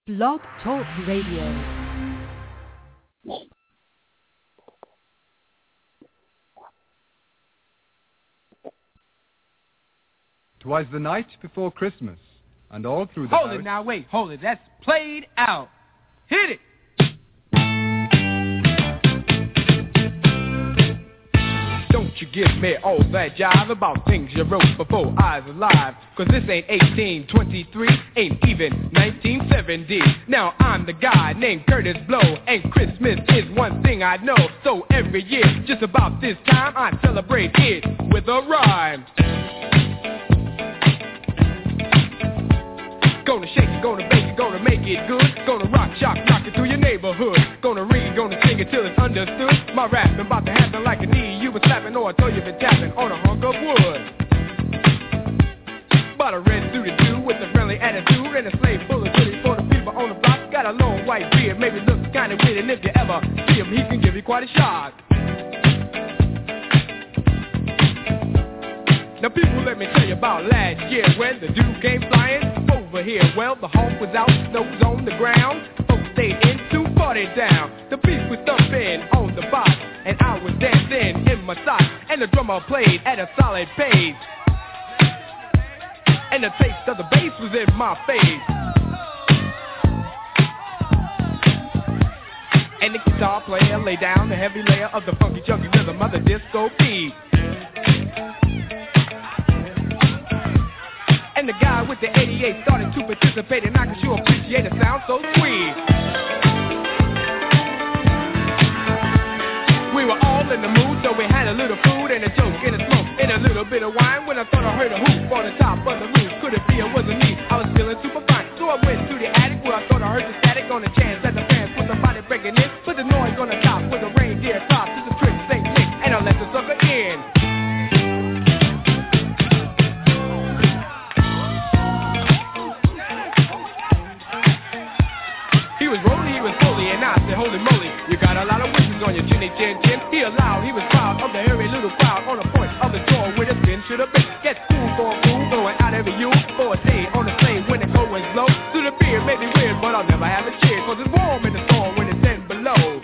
Blog Talk Radio. 'Twas the night before Christmas, and all through the Hold it now, wait, hold it. That's played out. Hit it! Don't you give me all that jive about things you wrote before I was alive. Cause this ain't 1823, ain't even 1970. Now I'm the guy named Curtis Blow, and Christmas is one thing I know. So every year, just about this time, I celebrate it with a rhyme. Gonna shake it, gonna bake it, gonna make it good. Gonna rock, shock, rock it through your neighborhood. Gonna read, gonna sing it till it's understood. My rap about to happen like a knee you been slapping, or I told you been tapping on a hunk of wood. Bought a red suited dude with a friendly attitude and a sleigh full of goodies for the people on the block. Got a long white beard, maybe looks kinda weird, and if you ever see him, he can give you quite a shock. Now people, let me tell you about last year when the dude came flying over here. Well, the hawk was out, snow was on the ground. Folks stayed in to party down. The beat was thumping on the box, and I was dancing in my socks. And the drummer played at a solid pace, and the taste of the bass was in my face. And the guitar player laid down the heavy layer of the funky chunky rhythm of the disco beat. And the guy with the 88 started to participate, and I can sure appreciate the sound so sweet. We were all in the mood, so we had a little food and a joke and a smoke and a little bit of wine. When I thought I heard a hoop on the top of the roof, could it be it wasn't me? I was feeling super fine, so I went to the attic where I thought I heard the static on the chance that the fans put somebody breaking in. Put the noise on the top with a reindeer top, just a trick, same trick, and I let the sucker in. He was rolling, he was holy, and I said, holy moly, you got a lot of wishes on your chinny chin chin. He allowed, he was proud of the hairy little crowd on the point of the door with a spin to the bit. Get cool for a fool, going out every you for a day on the sleigh when the cold winds blow. To the beer may be weird, but I'll never have a cheer, cause it's warm in the storm when it's 10 below.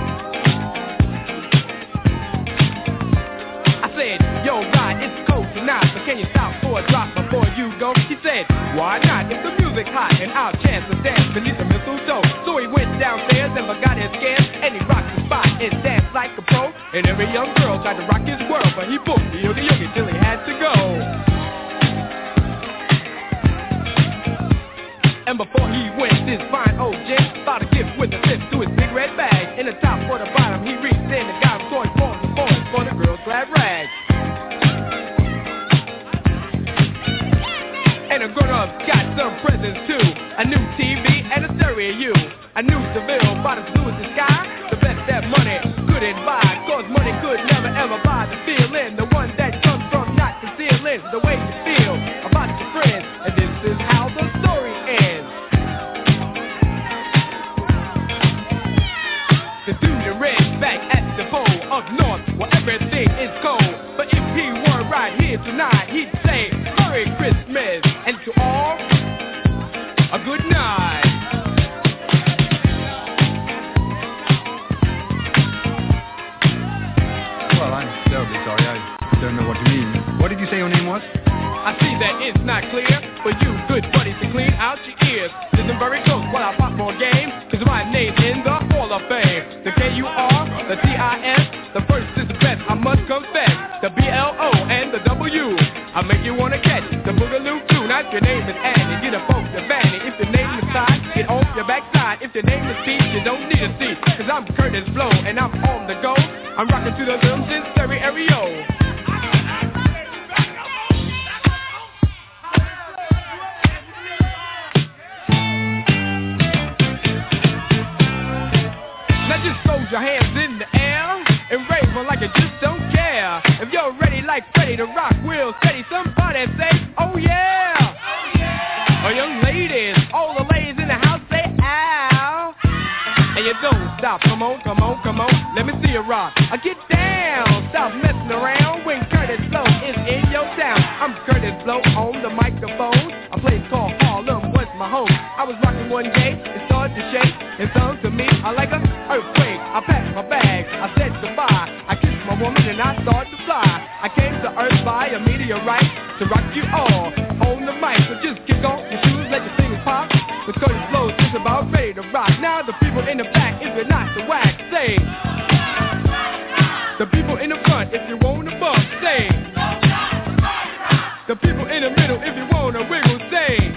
I said, yo, Rod, it's cold tonight, but can you stop for a drop before you go? He said, why not? If the music's hot and our chance to dance beneath the mistletoe. So he went downstairs and forgot his scams, and he rocked the spot and danced like a pro. And every young girl tried to rock his world, but he booked the yogi till he had to go. And before he went, this fine old gent bought a gift with a zip to his big red bag. In the top or the bottom, he reached in and got toys for the girl's glad rag. And the grown-ups got some presents too. A new TV and a stereo. A new Seville, about as blue as the sky. The best that money couldn't buy, cause money could never ever buy the feeling. The one that comes from not concealing the way you feel about your friends. And this is how the story ends. The dude in red back at the pole up north where everything is cold. But if he were right here tonight, he'd say Merry Christmas, and to all, a good night. Well, I'm terribly sorry. I don't know what you mean. What did you say your name was? I see that it's not clear, but you good buddies to clean out your ears. Listen very close while I pop more game, cause my name's in the Hall of Fame. The K-U-R, the T-I-S, the first is the best, I must confess. The B-L-O and the W, I make you wanna catch the boogaloo too. Now if your name is Annie, get a poke the vanity. If your name is Side, get off your backside. If your name is Pete, you don't need a seat, cause I'm Curtis Blow and I'm on the go. I'm rocking to the rhythms in stereo. Now just throw your hands in the air and rave on like you just don't care. If you're ready like Freddie to rock real steady, somebody say, oh yeah. Oh yeah. Oh young ladies, all the ladies in the house say ow. And you don't stop, come on, come on, come on, let me see you rock. Get down, stop messing around when Curtis Blow is in your town. I'm Curtis Blow on the microphone. A place called Harlem was my home. I was rocking one day it started to shake, and sung to me I like an earthquake. I packed my bags, I said goodbye. I kissed my woman and I started to fly. I came to Earth by a meteorite to rock you all on the mic. So just kick off your shoes, let your fingers pop. The curtain flows, just about ready to rock. Now the people in the back, if you're not the wax, say. The people in the front, if you want to bump, say. The people in the middle, if you want to wiggle, say.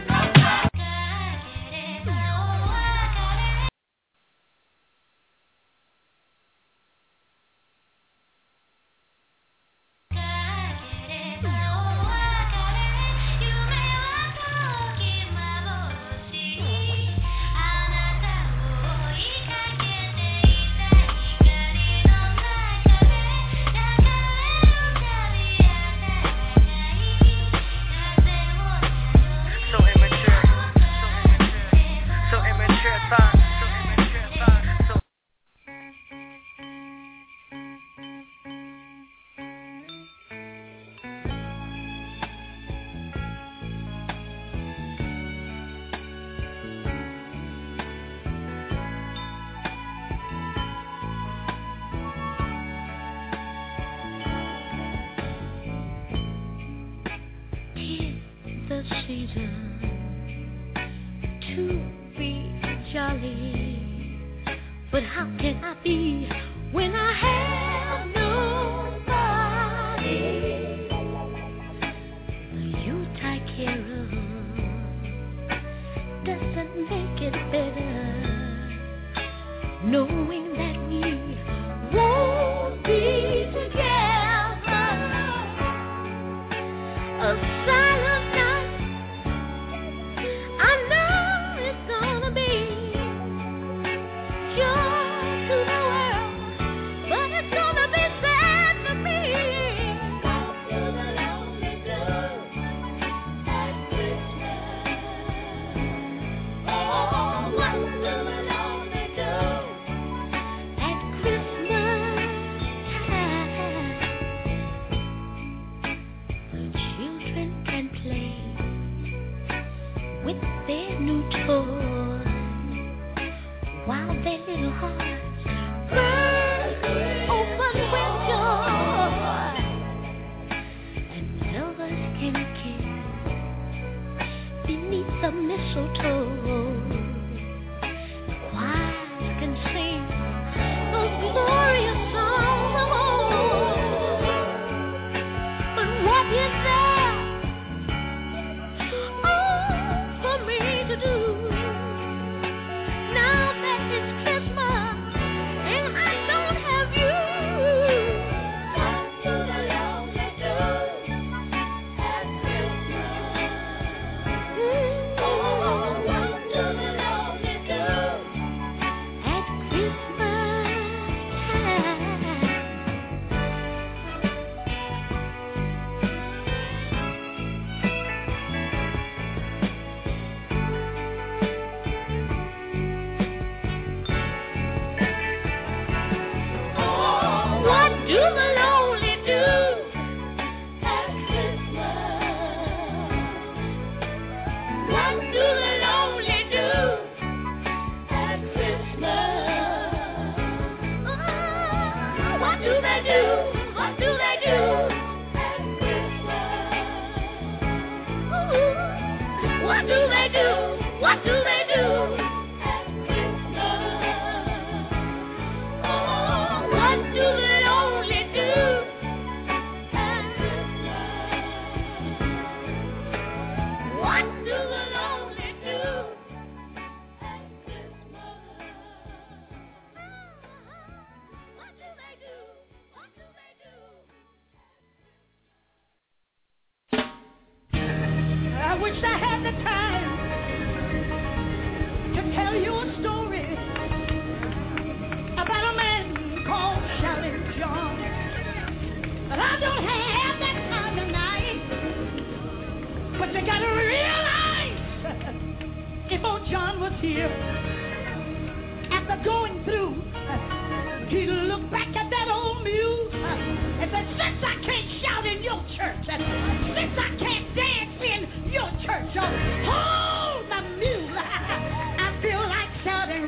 Hold the mule.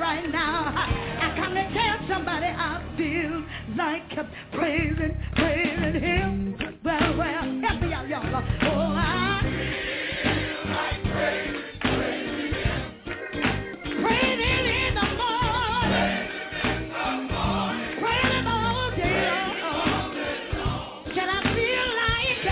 right now. I come to tell somebody I feel like praising him. Well, help me out, y'all. Oh, I feel like praising him. Praising in the morning. Praising him all day long. Can I feel like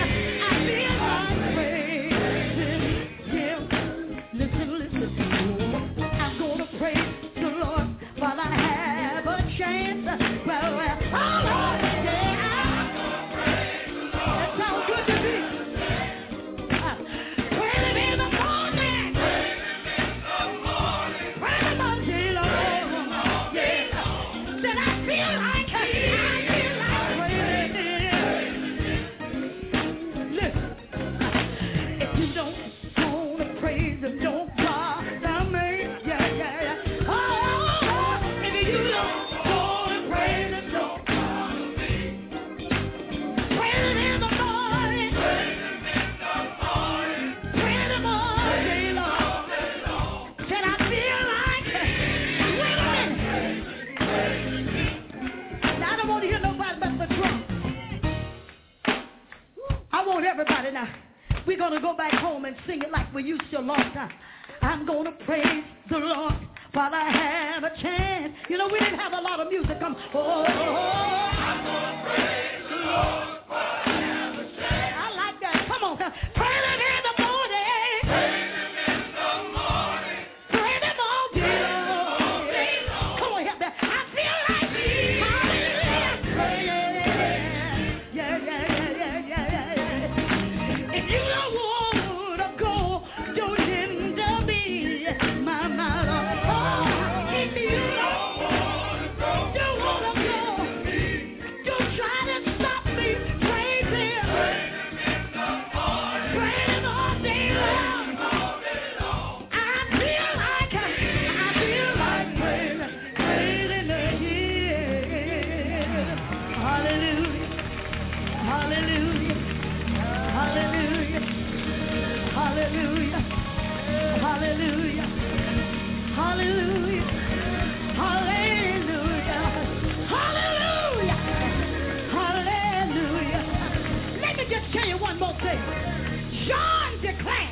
praising him? Listen. I'm gonna praise the Lord while I have a chance. Well, all over, yeah. That sounds good to me. Praise him in the morning. Praise him all day long. Yeah. Then I feel like praising. Listen, if you don't wanna praise him, don't bother me. Yeah. Oh, if you don't wanna praise him, don't bother me. Praise him in the morning. Praise him all day long. Can I feel like? Wait a minute. Now I don't want to hear nobody but the drum. I want everybody now. We're going to go back home and sing it like we used to a long time. I'm going to praise the Lord while I have a chance. You know, we didn't have a lot of music come. Oh, I'm going to praise the Lord while I have a chance. I like that. Come on. Praise him in the morning. Praise him in the morning. Praise him all day long. Come on, help me. I feel like yeah. If you don't want to go, don't hinder me, my Lord. Oh, if you don't want to go, don't try to stop me. Praise him. Praise him all day long. I feel like praising him. Hallelujah. Hallelujah. Hallelujah. Hallelujah. Hallelujah. Hallelujah. Hallelujah. Hallelujah. Hallelujah. Let me just tell you one more thing. John declared,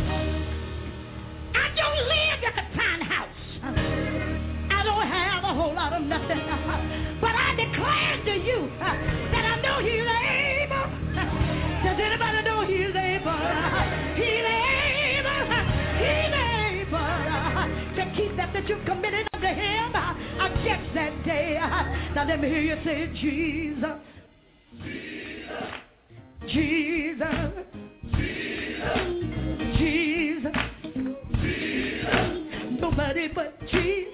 I don't live in a townhouse. I don't have a whole lot of nothing. But I declare to you that I know he's able. Does anybody know he's able? He's able. He's able to keep that you've committed unto him against that day. Now let me hear you say, Jesus. Jesus. Jesus. Nobody but Jesus.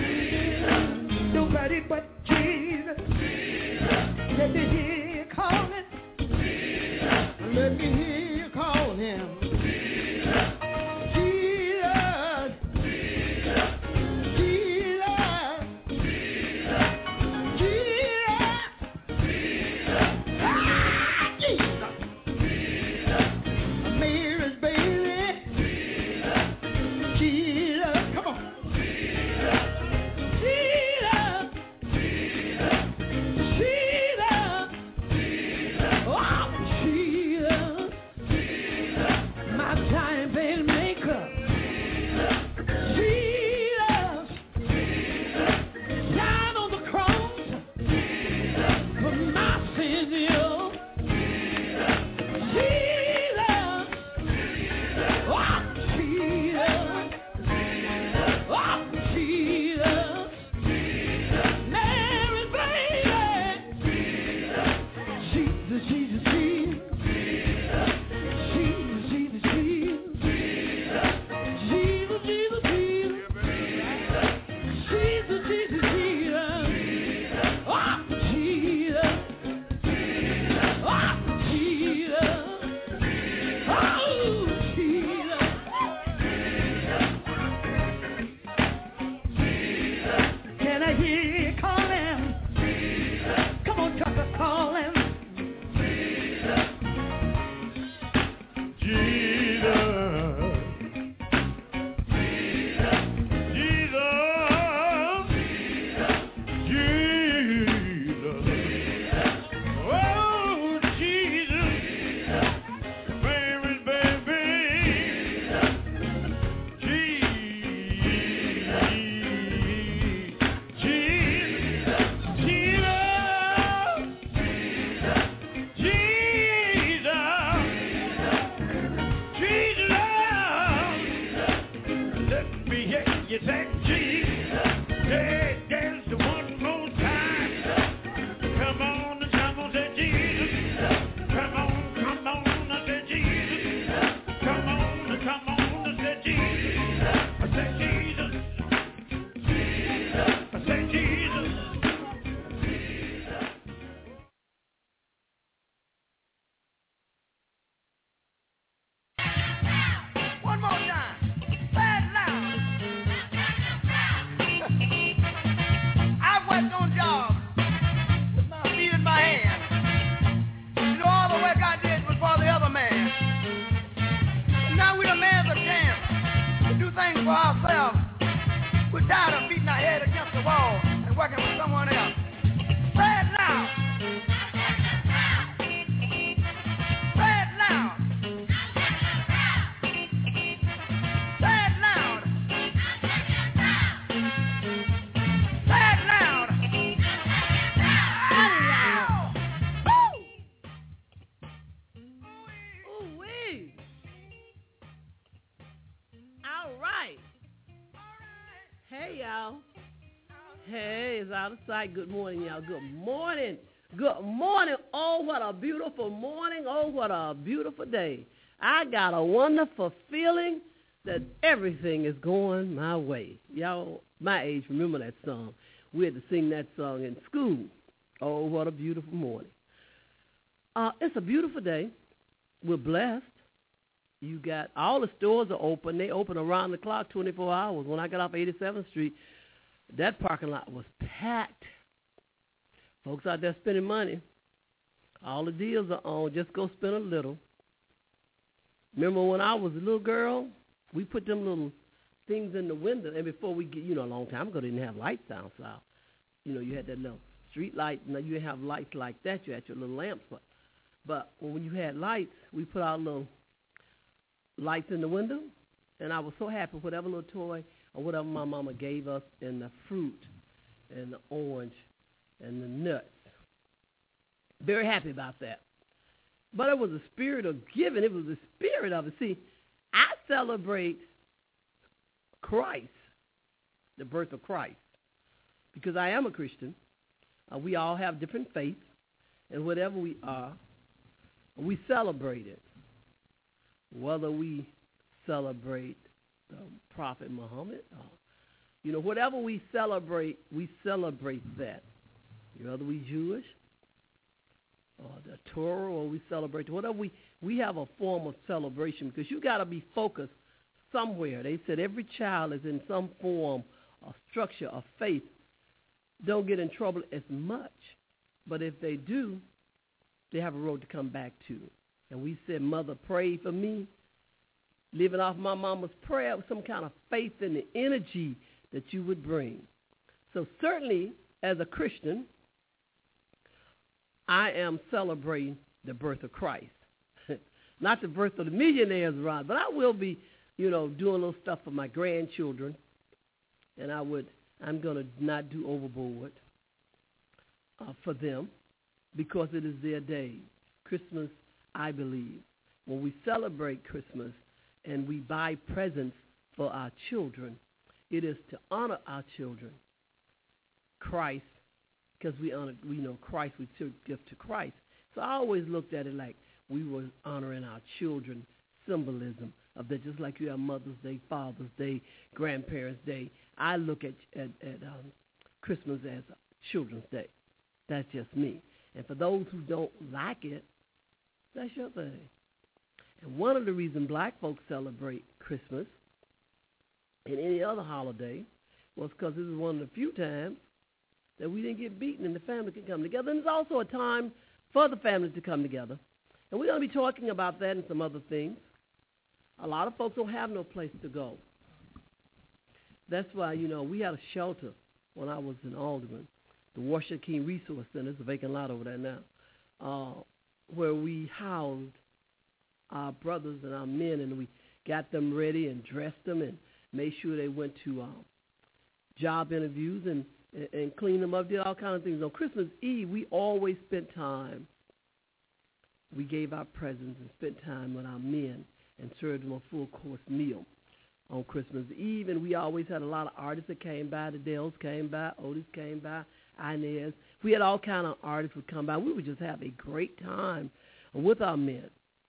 Nobody but Jesus. Let me hear you calling. Let me hear you call him. Jesus. Jesus. Jesus. Jesus. Mary's baby. Jesus. Come on. Jesus. Jesus. Oh, Jesus. Hey, y'all. Hey, it's out of sight. Good morning, y'all. Good morning. Good morning. Oh, what a beautiful morning. Oh, what a beautiful day. I got a wonderful feeling that everything is going my way. Y'all, my age, remember that song. We had to sing that song in school. Oh, what a beautiful morning. It's a beautiful day. We're blessed. You got all the stores are open. They open around the clock, 24 hours. When I got off 87th Street, that parking lot was packed. Folks out there spending money. All the deals are on. Just go spend a little. Remember when I was a little girl, we put them little things in the window. And before we get, a long time ago, they didn't have lights outside. You had that little street light. Now you didn't have lights like that. You had your little lamps. But when you had lights, we put our little lights in the window. And I was so happy with whatever little toy or whatever my mama gave us, and the fruit and the orange and the nuts. Very happy about that. But it was a spirit of giving. It was the spirit of it. See, I celebrate Christ, the birth of Christ, because I am a Christian. We all have different faiths, and whatever we are, we celebrate it. Whether we celebrate the Prophet Muhammad, whatever we celebrate that. Whether we Jewish, or the Torah, or we celebrate whatever we have a form of celebration, because you got to be focused somewhere. They said every child is in some form or structure of faith. Don't get in trouble as much, but if they do, they have a road to come back to. And we said, Mother, pray for me. Living off my mama's prayer with some kind of faith in the energy that you would bring. So certainly, as a Christian, I am celebrating the birth of Christ. Not the birth of the millionaires around, but I will be, doing a little stuff for my grandchildren. And I'm going to not do overboard for them, because it is their day. Christmas, I believe, when we celebrate Christmas and we buy presents for our children, it is to honor our children, Christ, because we know Christ, we give to Christ. So I always looked at it like we were honoring our children, symbolism of that, just like you have Mother's Day, Father's Day, Grandparents' Day. I look at Christmas as a Children's Day. That's just me. And for those who don't like it, that's your thing. And one of the reasons black folks celebrate Christmas and any other holiday was because this is one of the few times that we didn't get beaten and the family could come together. And it's also a time for the family to come together. And we're going to be talking about that and some other things. A lot of folks don't have no place to go. That's why, we had a shelter when I was in Alderman, the Washington King Resource Center. It's a vacant lot over there now, where we housed our brothers and our men, and we got them ready and dressed them and made sure they went to job interviews and cleaned them up, did all kinds of things. On Christmas Eve, we always spent time. We gave our presents and spent time with our men and served them a full-course meal on Christmas Eve. And we always had a lot of artists that came by. The Dells came by, Otis came by, Inez. We had all kind of artists would come by. We would just have a great time with our men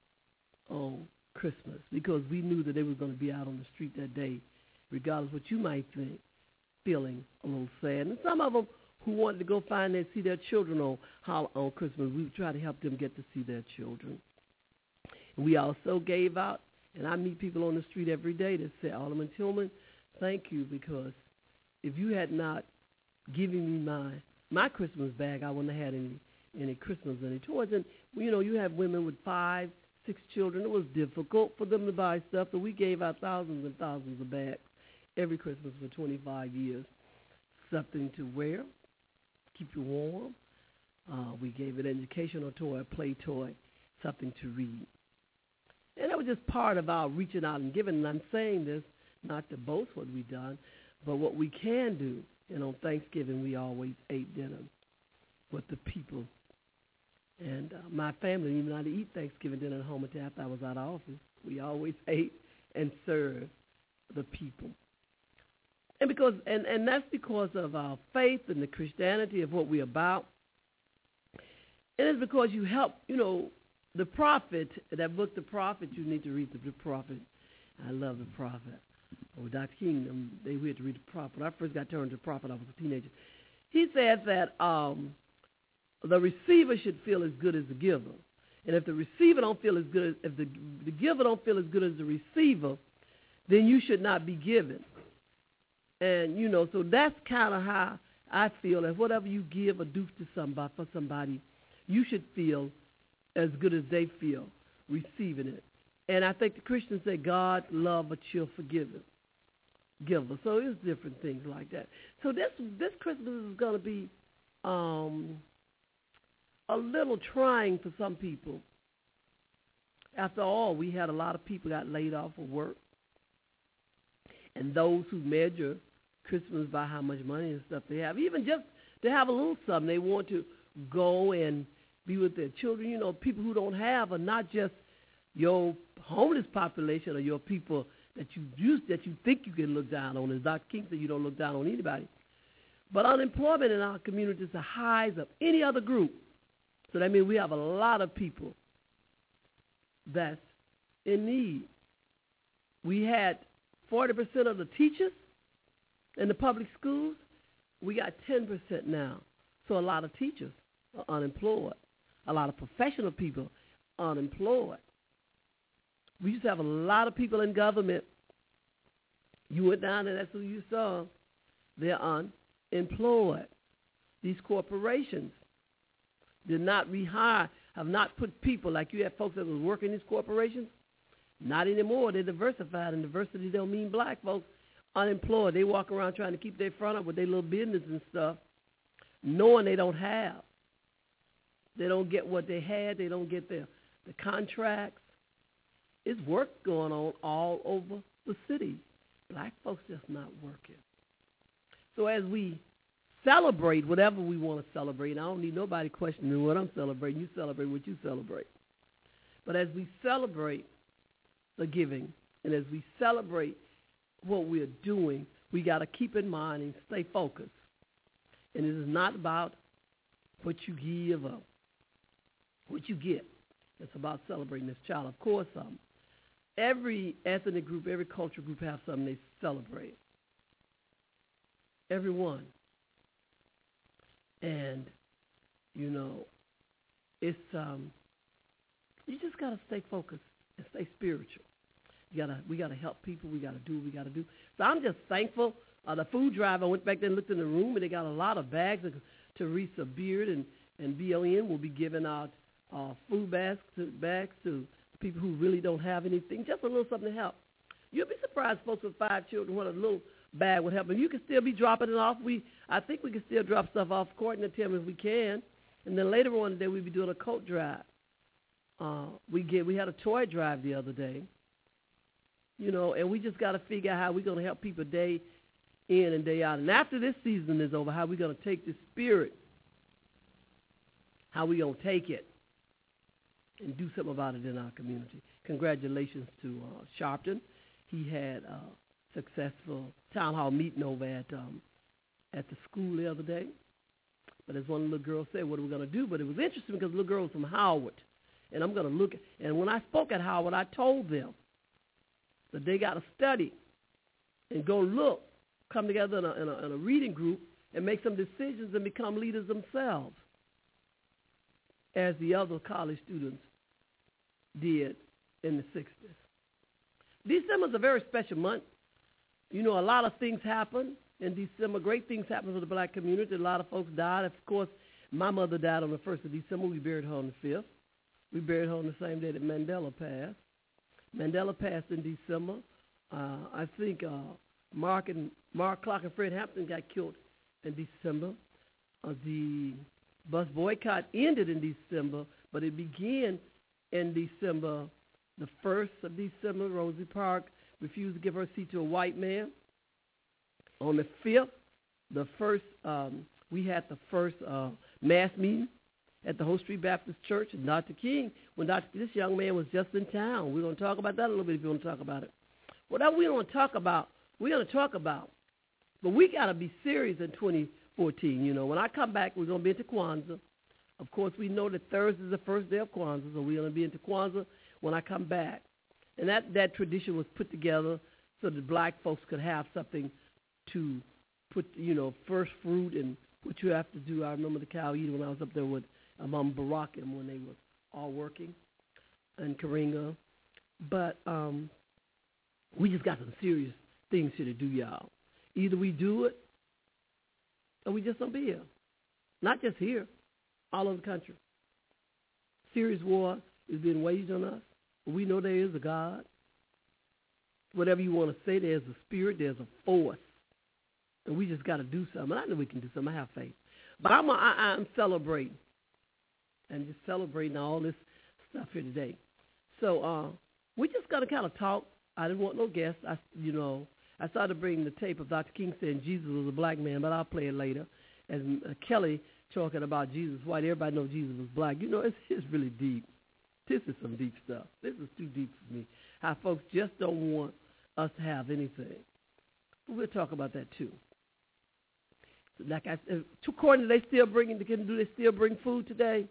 on Christmas, because we knew that they were going to be out on the street that day, regardless of what you might think, feeling a little sad. And some of them who wanted to go see their children on Christmas, we would try to help them get to see their children. And we also gave out, and I meet people on the street every day that say, Alderman Tillman, thank you, because if you had not given me my Christmas bag, I wouldn't have had any Christmas, any toys. And, you have women with 5, 6 children. It was difficult for them to buy stuff, so we gave out thousands and thousands of bags every Christmas for 25 years. Something to wear, keep you warm. We gave an educational toy, a play toy, something to read. And that was just part of our reaching out and giving. And I'm saying this not to boast what we've done, but what we can do. And on Thanksgiving, we always ate dinner with the people. And my family didn't even know how to eat Thanksgiving dinner at home until after I was out of office. We always ate and served the people. And that's because of our faith and the Christianity of what we're about. And it's because you help, the prophet, that book, The Prophet, you need to read the prophet. I love the prophet. Dr. King, we had to read the prophet. When I first got turned to the prophet, I was a teenager. He said that the receiver should feel as good as the giver. And if the receiver don't feel as good, if the giver don't feel as good as the receiver, then you should not be given. And, so that's kind of how I feel that whatever you give or do to somebody, you should feel as good as they feel receiving it. And I think the Christians say God love a cheerful giver. So it's different things like that. So this Christmas is going to be a little trying for some people. After all, we had a lot of people got laid off of work. And those who measure Christmas by how much money and stuff they have, even just to have a little something, they want to go and be with their children. People who don't have are not just your homeless population or your people that you think you can look down on. As Dr. King said, you don't look down on anybody. But unemployment in our community is the highest of any other group. So that means we have a lot of people that's in need. We had 40% of the teachers in the public schools. We got 10% now. So a lot of teachers are unemployed. A lot of professional people unemployed. We used to have a lot of people in government. You went down there, that's who you saw. They're unemployed. These corporations did not rehire, have not put people like you had folks that was working in these corporations. Not anymore. They're diversified, and diversity don't mean black folks unemployed. They walk around trying to keep their front up with their little business and stuff, knowing they don't have. They don't get what they had. They don't get the contracts. It's work going on all over the city. Black folks just not working. So as we celebrate whatever we want to celebrate, I don't need nobody questioning what I'm celebrating. You celebrate what you celebrate. But as we celebrate the giving, and as we celebrate what we're doing, we got to keep in mind and stay focused. And it is not about what you give or what you get. It's about celebrating this child. Of course, every ethnic group, every cultural group have something they celebrate. Everyone. And, it's you just got to stay focused and stay spiritual. We gotta help people. We gotta do what we gotta do. So I'm just thankful. The food drive, I went back there and looked in the room, and they got a lot of bags. Teresa Beard and BLN will be giving out food bags to people who really don't have anything. Just a little something to help. You'll be surprised, folks with 5 children, what a little bag would help them. You can still be dropping it off. I think we can still drop stuff off according to Tim if we can. And then later on today we'll be doing a coat drive. We had a toy drive the other day. And we just got to figure out how we're going to help people day in and day out. And after this season is over, how we're going to take this spirit, how we're going to take it and do something about it in our community. Congratulations to Sharpton. He had a successful town hall meeting over at the school the other day. But as one little girl said, what are we going to do? But it was interesting because the little girl was from Howard. And I'm going to look. And when I spoke at Howard, I told them that they got to study and go look, come together in a reading group and make some decisions and become leaders themselves, as the other college students did in the 60s. December is a very special month. A lot of things happen in December. Great things happen for the black community. A lot of folks died. Of course, my mother died on the 1st of December. We buried her on the 5th. We buried her on the same day that Mandela passed. Mandela passed in December. I think Mark Clark and Fred Hampton got killed in December. The bus boycott ended in December, but it began in December. The 1st of December, Rosie Park refused to give her seat to a white man. On the 5th, we had the first mass meeting at the Hope Street Baptist Church, and Dr. King, this young man was just in town. We're going to talk about that a little bit if you want to talk about it. Whatever we want to talk about, we're going to talk about But we got to be serious in 2014. You know, when I come back, we're going to be into Kwanzaa. Of course, we know that Thursday is the first day of Kwanzaa, so we're going to be into Kwanzaa when I come back. And that tradition was put together so that black folks could have something to put, you know, first fruit and what you have to do. I remember the cow eater when I was up there with Imam Barakim when they were all working in Karinga. But we just got some serious things here to do, y'all. Either we do it or we just don't be here. Not just here, all over the country. Serious war is being waged on us. We know there is a God. Whatever you want to say, there's a spirit, there's a force. And we just got to do something. I know we can do something. I have faith. But I'm celebrating. And just celebrating all this stuff here today. So we just got to kind of talk. I didn't want no guests. I started bringing the tape of Dr. King saying Jesus was a black man, but I'll play it later. And Kelly talking about Jesus white. Everybody knows Jesus was black. You know, it's really deep. This is some deep stuff. This is too deep for me. How folks just don't want us to have anything. But we'll talk about that too. Like I said, according to they still bring food today?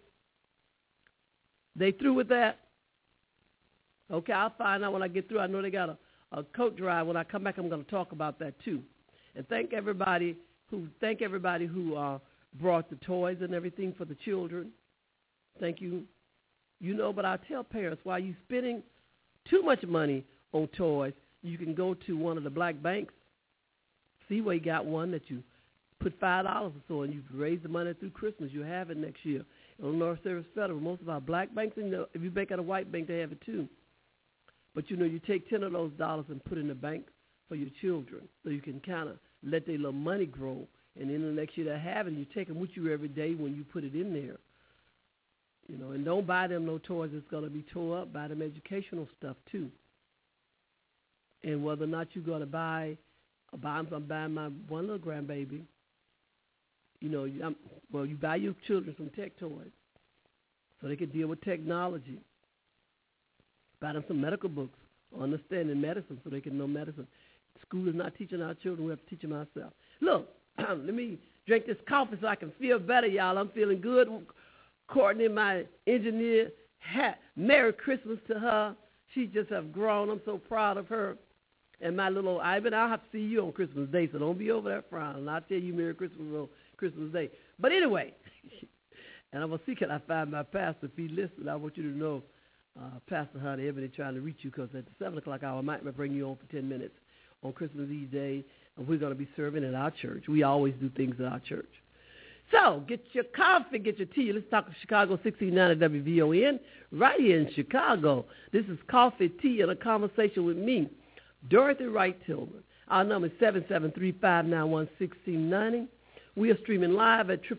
They through with that? Okay, I'll find out when I get through. I know they got a coat drive. When I come back, I'm going to talk about that too. And thank everybody who brought the toys and everything for the children. Thank you. You know, but I tell parents, while you're spending too much money on toys, you can go to one of the black banks. Seaway got one that you put $5 or so, and you raise the money through Christmas. You have it next year. On North Service Federal, most of our black banks, and if you bank at a white bank, they have it too. But, you know, you take 10 of those dollars and put in the bank for your children so you can kind of let their little money grow. And then the next year they have it, and you take them with you every day when you put it in there. You know, and don't buy them no toys that's going to be tore up. Buy them educational stuff too. And whether or not you're going to buy I'm buying my one little grandbaby. You know, you buy your children some tech toys so they can deal with technology. Buy them some medical books, understanding medicine so they can know medicine. School is not teaching our children. We have to teach them ourselves. Look, let me drink this coffee so I can feel better, y'all. I'm feeling good. Courtney, my engineer, Merry Christmas to her. She just have grown. I'm so proud of her. And my little Ivan, I'll have to see you on Christmas Day, so don't be over there frowning. I'll tell you Merry Christmas on Christmas Day. But anyway, and I'm going to see can I find my pastor. If he listens, I want you to know, Pastor Honey, everybody trying to reach you because at the 7 o'clock hour, I might bring you on for 10 minutes on Christmas Eve Day, and we're going to be serving at our church. We always do things at our church. So get your coffee, get your tea. Let's talk Chicago 1690 WVON right here in Chicago. This is Coffee, Tea, and a Conversation with me, Dorothy Wright Tillman. Our number is 773-591-1690. We are streaming live at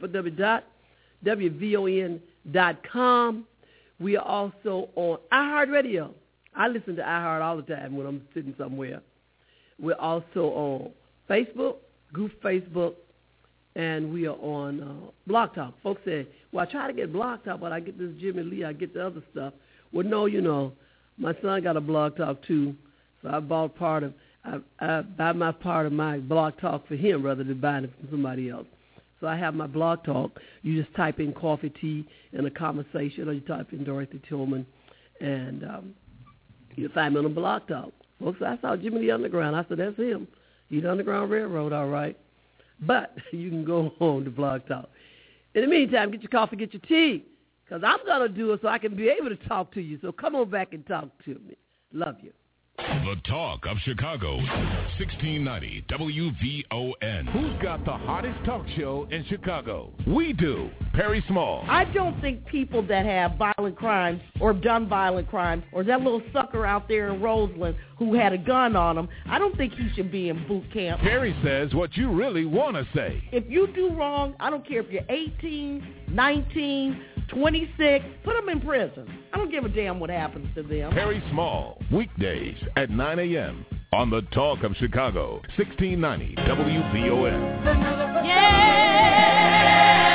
www.wvon.com. We are also on iHeartRadio. I listen to iHeart all the time when I'm sitting somewhere. We're also on Facebook, Goof Facebook, and we are on Blog Talk. Folks say, well, I try to get Blog Talk, but I get this Jimmy Lee, I get the other stuff. Well, no, you know, my son got a Blog Talk too, so I bought I buy my part of my Blog Talk for him rather than buying it from somebody else. So I have my Blog Talk. You just type in Coffee, Tea, and a Conversation, or you type in Dorothy Tillman, and you'll find me on the Blog Talk. Folks, I saw Jimmy Lee Underground. I said, that's him. He's the Underground Railroad, all right. But you can go on to Blog Talk. In the meantime, get your coffee, get your tea, because I'm going to do it so I can be able to talk to you. So come on back and talk to me. Love you. The Talk of Chicago, 1690 WVON. Who's got the hottest talk show in Chicago? We do. Perry Small. I don't think people that have violent crimes or done violent crimes, or that little sucker out there in Roseland who had a gun on him, I don't think he should be in boot camp. Perry says what you really want to say. If you do wrong, I don't care if you're 18, 19, 26, put them in prison. I don't give a damn what happens to them. Perry Small, weekdays at 9 a.m. on The Talk of Chicago, 1690 WVON. Yeah!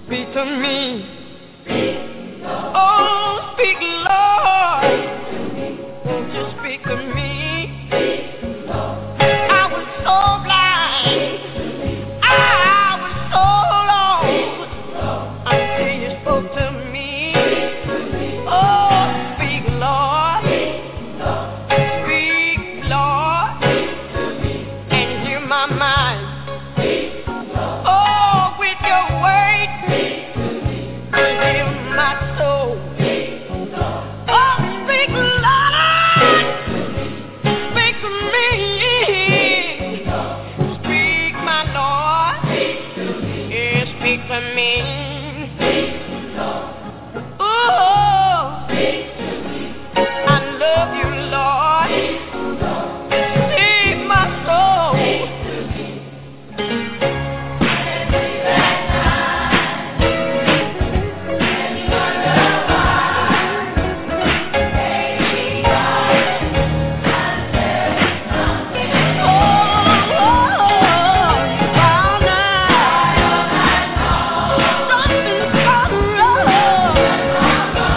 speak to me. Oh, speak, Lord. Won't you speak to me? I was so blind. I was so lost until you spoke to me. Oh, speak, Lord. Speak, Lord. And hear my mind. Oh, with your word. Hear my soul. Oh, speak, Lord. Speak to me. Speak, my Lord. Yeah, speak to me. Oh, I love you, Lord. Save my soul. Oh,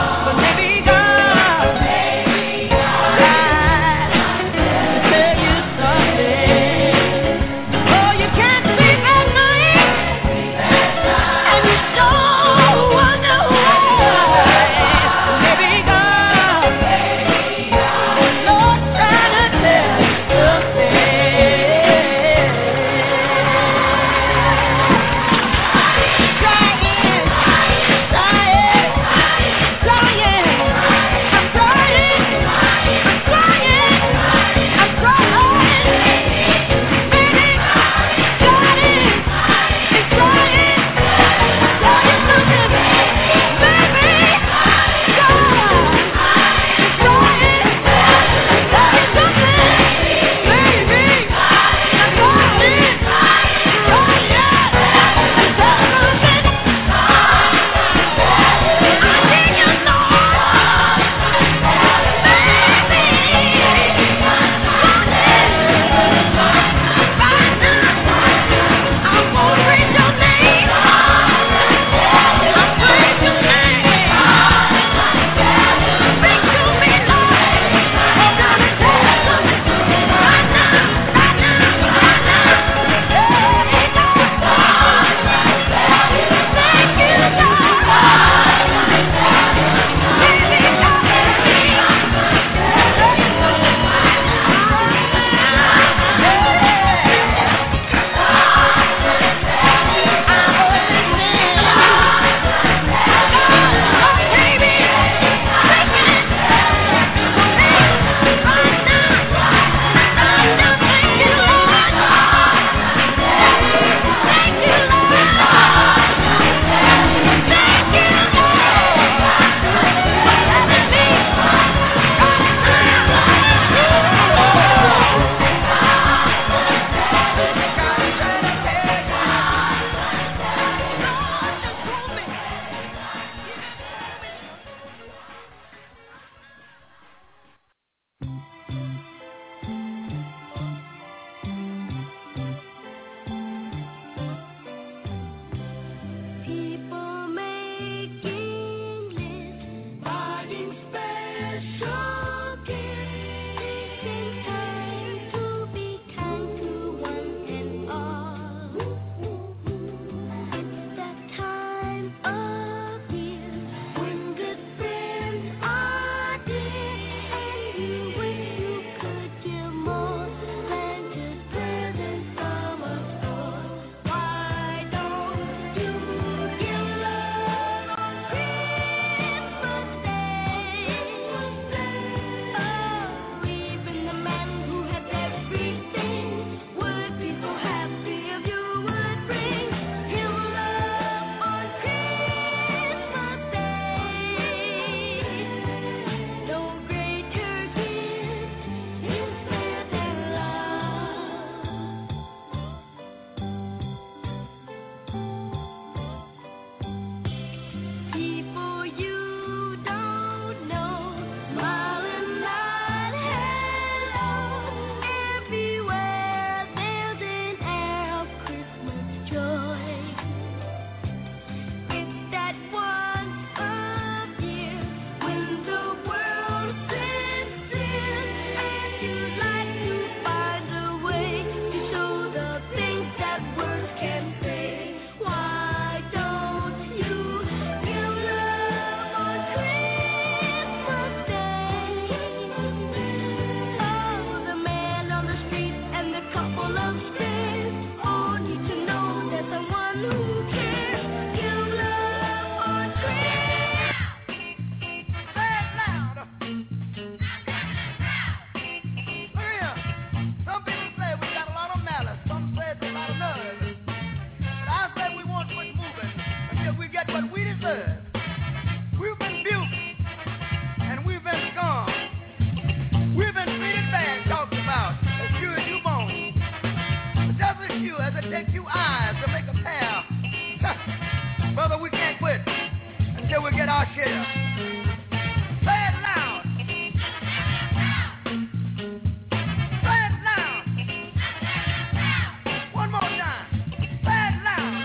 what we deserve. We've been abused, and we've been scorned. We've been treated bad, talked about, as sure as you born. But just as sure as it takes 2 eyes to make a pair, brother, we can't quit until we get our share. Say it loud. Say it loud. One more time. Say it loud.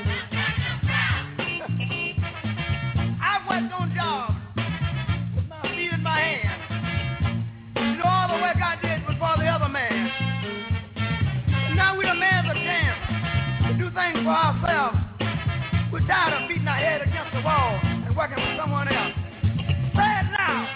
I've worked on jobs with my feet in my hands. You know all the work I did was for the other man. And now we demand a chance to do things for ourselves. We're tired of beating our head against the wall and working for someone else. Say it loud.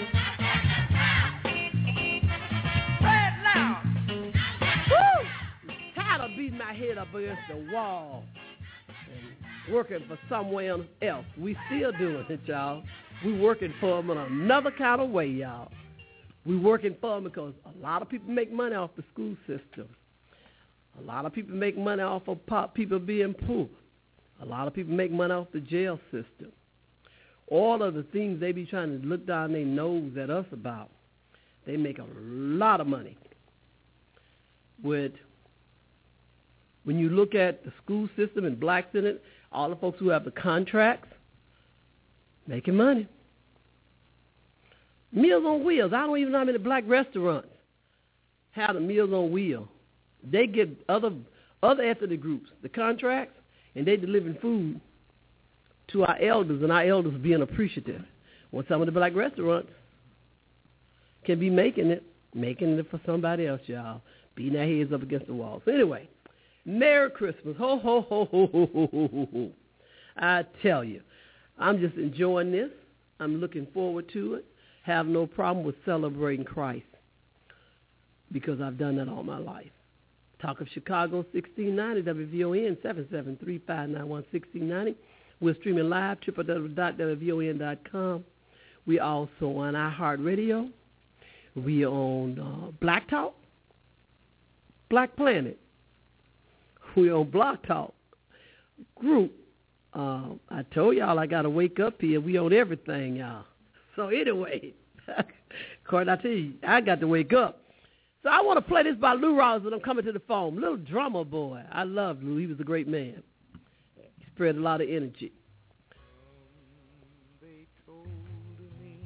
Say it loud. Woo! Tired of beating my head up against the wall and working for someone else. We still doing it, y'all. We working for them in another kind of way, y'all. We working for them because a lot of people make money off the school system. A lot of people make money off of people being poor. A lot of people make money off the jail system. All of the things they be trying to look down their nose at us about, they make a lot of money. When you look at the school system and blacks in it, all the folks who have the contracts, making money. Meals on Wheels. I don't even know how many black restaurants have the Meals on Wheels. They get other ethnic groups the contracts, and they delivering food to our elders, and our elders being appreciative. When some of the black restaurants can be making it for somebody else, y'all, beating their heads up against the wall. So anyway, Merry Christmas. Ho, ho, ho, ho, ho, ho, ho, ho, ho. I tell you, I'm just enjoying this. I'm looking forward to it. Have no problem with celebrating Christ because I've done that all my life. Talk of Chicago, 1690, WVON, 773-591-1690. We're streaming live, www.wvon.com. We're also on iHeartRadio. We're on Black Talk, Black Planet. We're on Block Talk Group. I told y'all I got to wake up here. We on everything, y'all. So anyway, Court, I tell you, I got to wake up. So I want to play this by Lou Rawls, and I'm coming to the phone. Little drummer boy. I love Lou. He was a great man. He spread a lot of energy. They told me,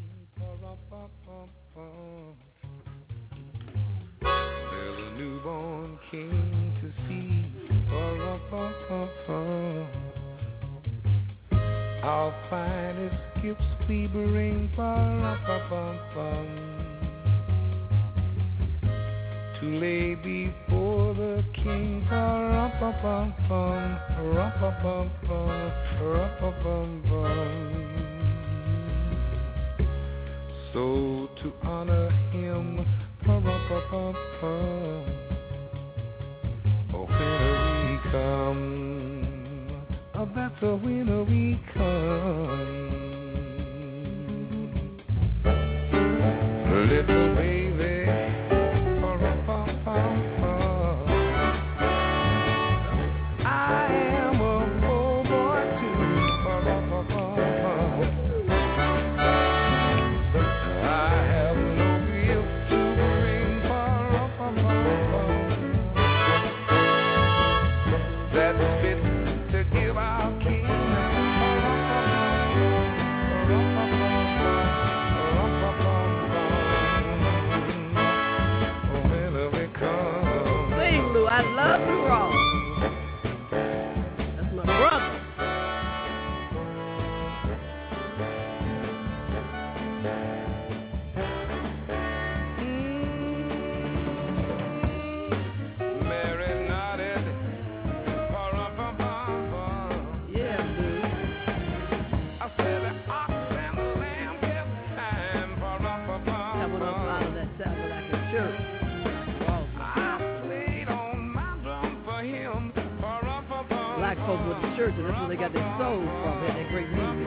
there's a newborn king to see. Our finest gifts we bring. To lay before the king, so to honor him, when we come, that's when we come, little baby. I love Lou Rawls. That's my brother. Mary nodded. Yeah, dude. I said the ox and the lamb kept time. Coming up out of that Tabernacle Church. Black folks went to church, and that's where they got their soul from. They had that great music.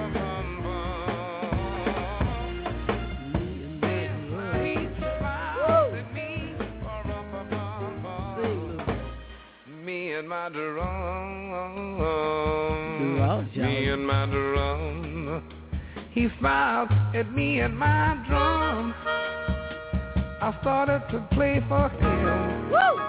Me and my drum. Me and and my drum. He smiled at me and my drum. I started to play for him. Woo!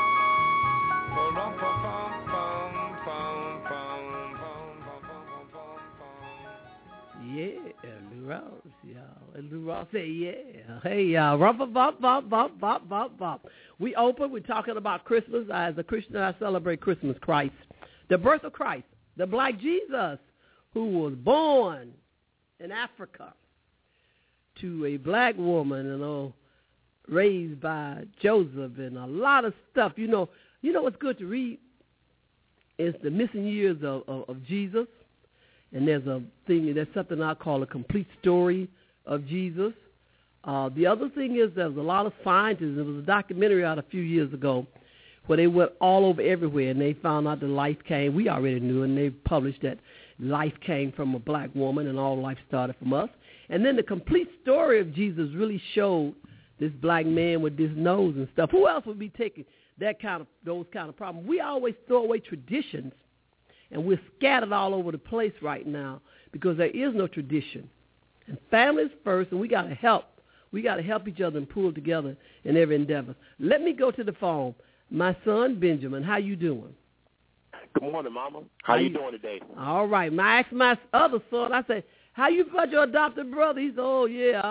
Yeah, Lou Ross, y'all. And Lou Ross said, yeah. Hey, y'all. Bop. We open. We're talking about Christmas. As a Christian, I celebrate Christmas, Christ. The birth of Christ. The black Jesus who was born in Africa to a black woman, raised by Joseph and a lot of stuff. You know what's good to read is the missing years of Jesus. And there's something I call a complete story of Jesus. The other thing is there's a lot of scientists. There was a documentary out a few years ago where they went all over everywhere, and they found out that life came. We already knew, and they published that life came from a black woman, and all life started from us. And then the complete story of Jesus really showed this black man with this nose and stuff. Who else would be taking those kind of problems? We always throw away traditions. And we're scattered all over the place right now because there is no tradition. And families first, and we got to help. We got to help each other and pull together in every endeavor. Let me go to the phone. My son, Benjamin, how you doing? Good morning, Mama. How you doing today? All right. I asked my other son, I said, how you about your adopted brother? He said, oh, yeah,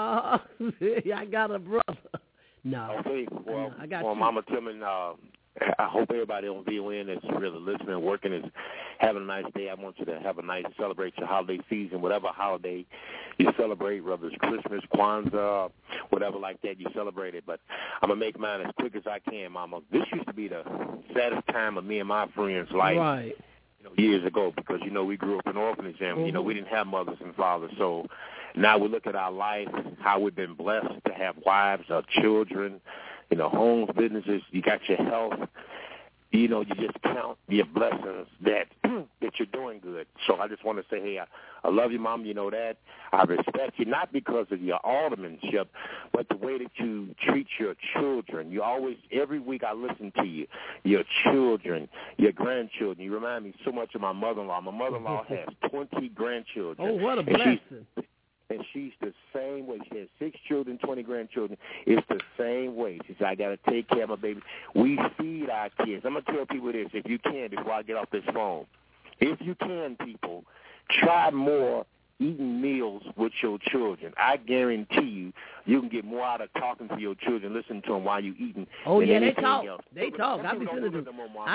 I got a brother. No. Okay. Well, I got you. Mama Tillman, I hope everybody on VON that's really listening, working, is having a nice day. I want you to have a nice, celebrate your holiday season, whatever holiday you celebrate, whether it's Christmas, Kwanzaa, whatever like that, you celebrate it. But I'm going to make mine as quick as I can, Mama. This used to be the saddest time of me and my friends' life. Right. Years ago, because, we grew up in orphanage and, we didn't have mothers and fathers. So now we look at our life, how we've been blessed to have wives, our children, homes, businesses, you got your health. You just count your blessings that you're doing good. So I just want to say, hey, I love you, Mom. You know that. I respect you, not because of your aldermanship, but the way that you treat your children. You always, every week I listen to you, your children, your grandchildren. You remind me so much of my mother-in-law. My mother-in-law has 20 grandchildren. Oh, what a blessing. And she's the same way. She has 6 children, 20 grandchildren. It's the same way. She said, I got to take care of my baby. We feed our kids. I'm going to tell people this, if you can, before I get off this phone. If you can, people, try more eating meals with your children. I guarantee you can get more out of talking to your children, listening to them while you're eating. Oh, yeah, they talk. Else. They talk. I be sitting at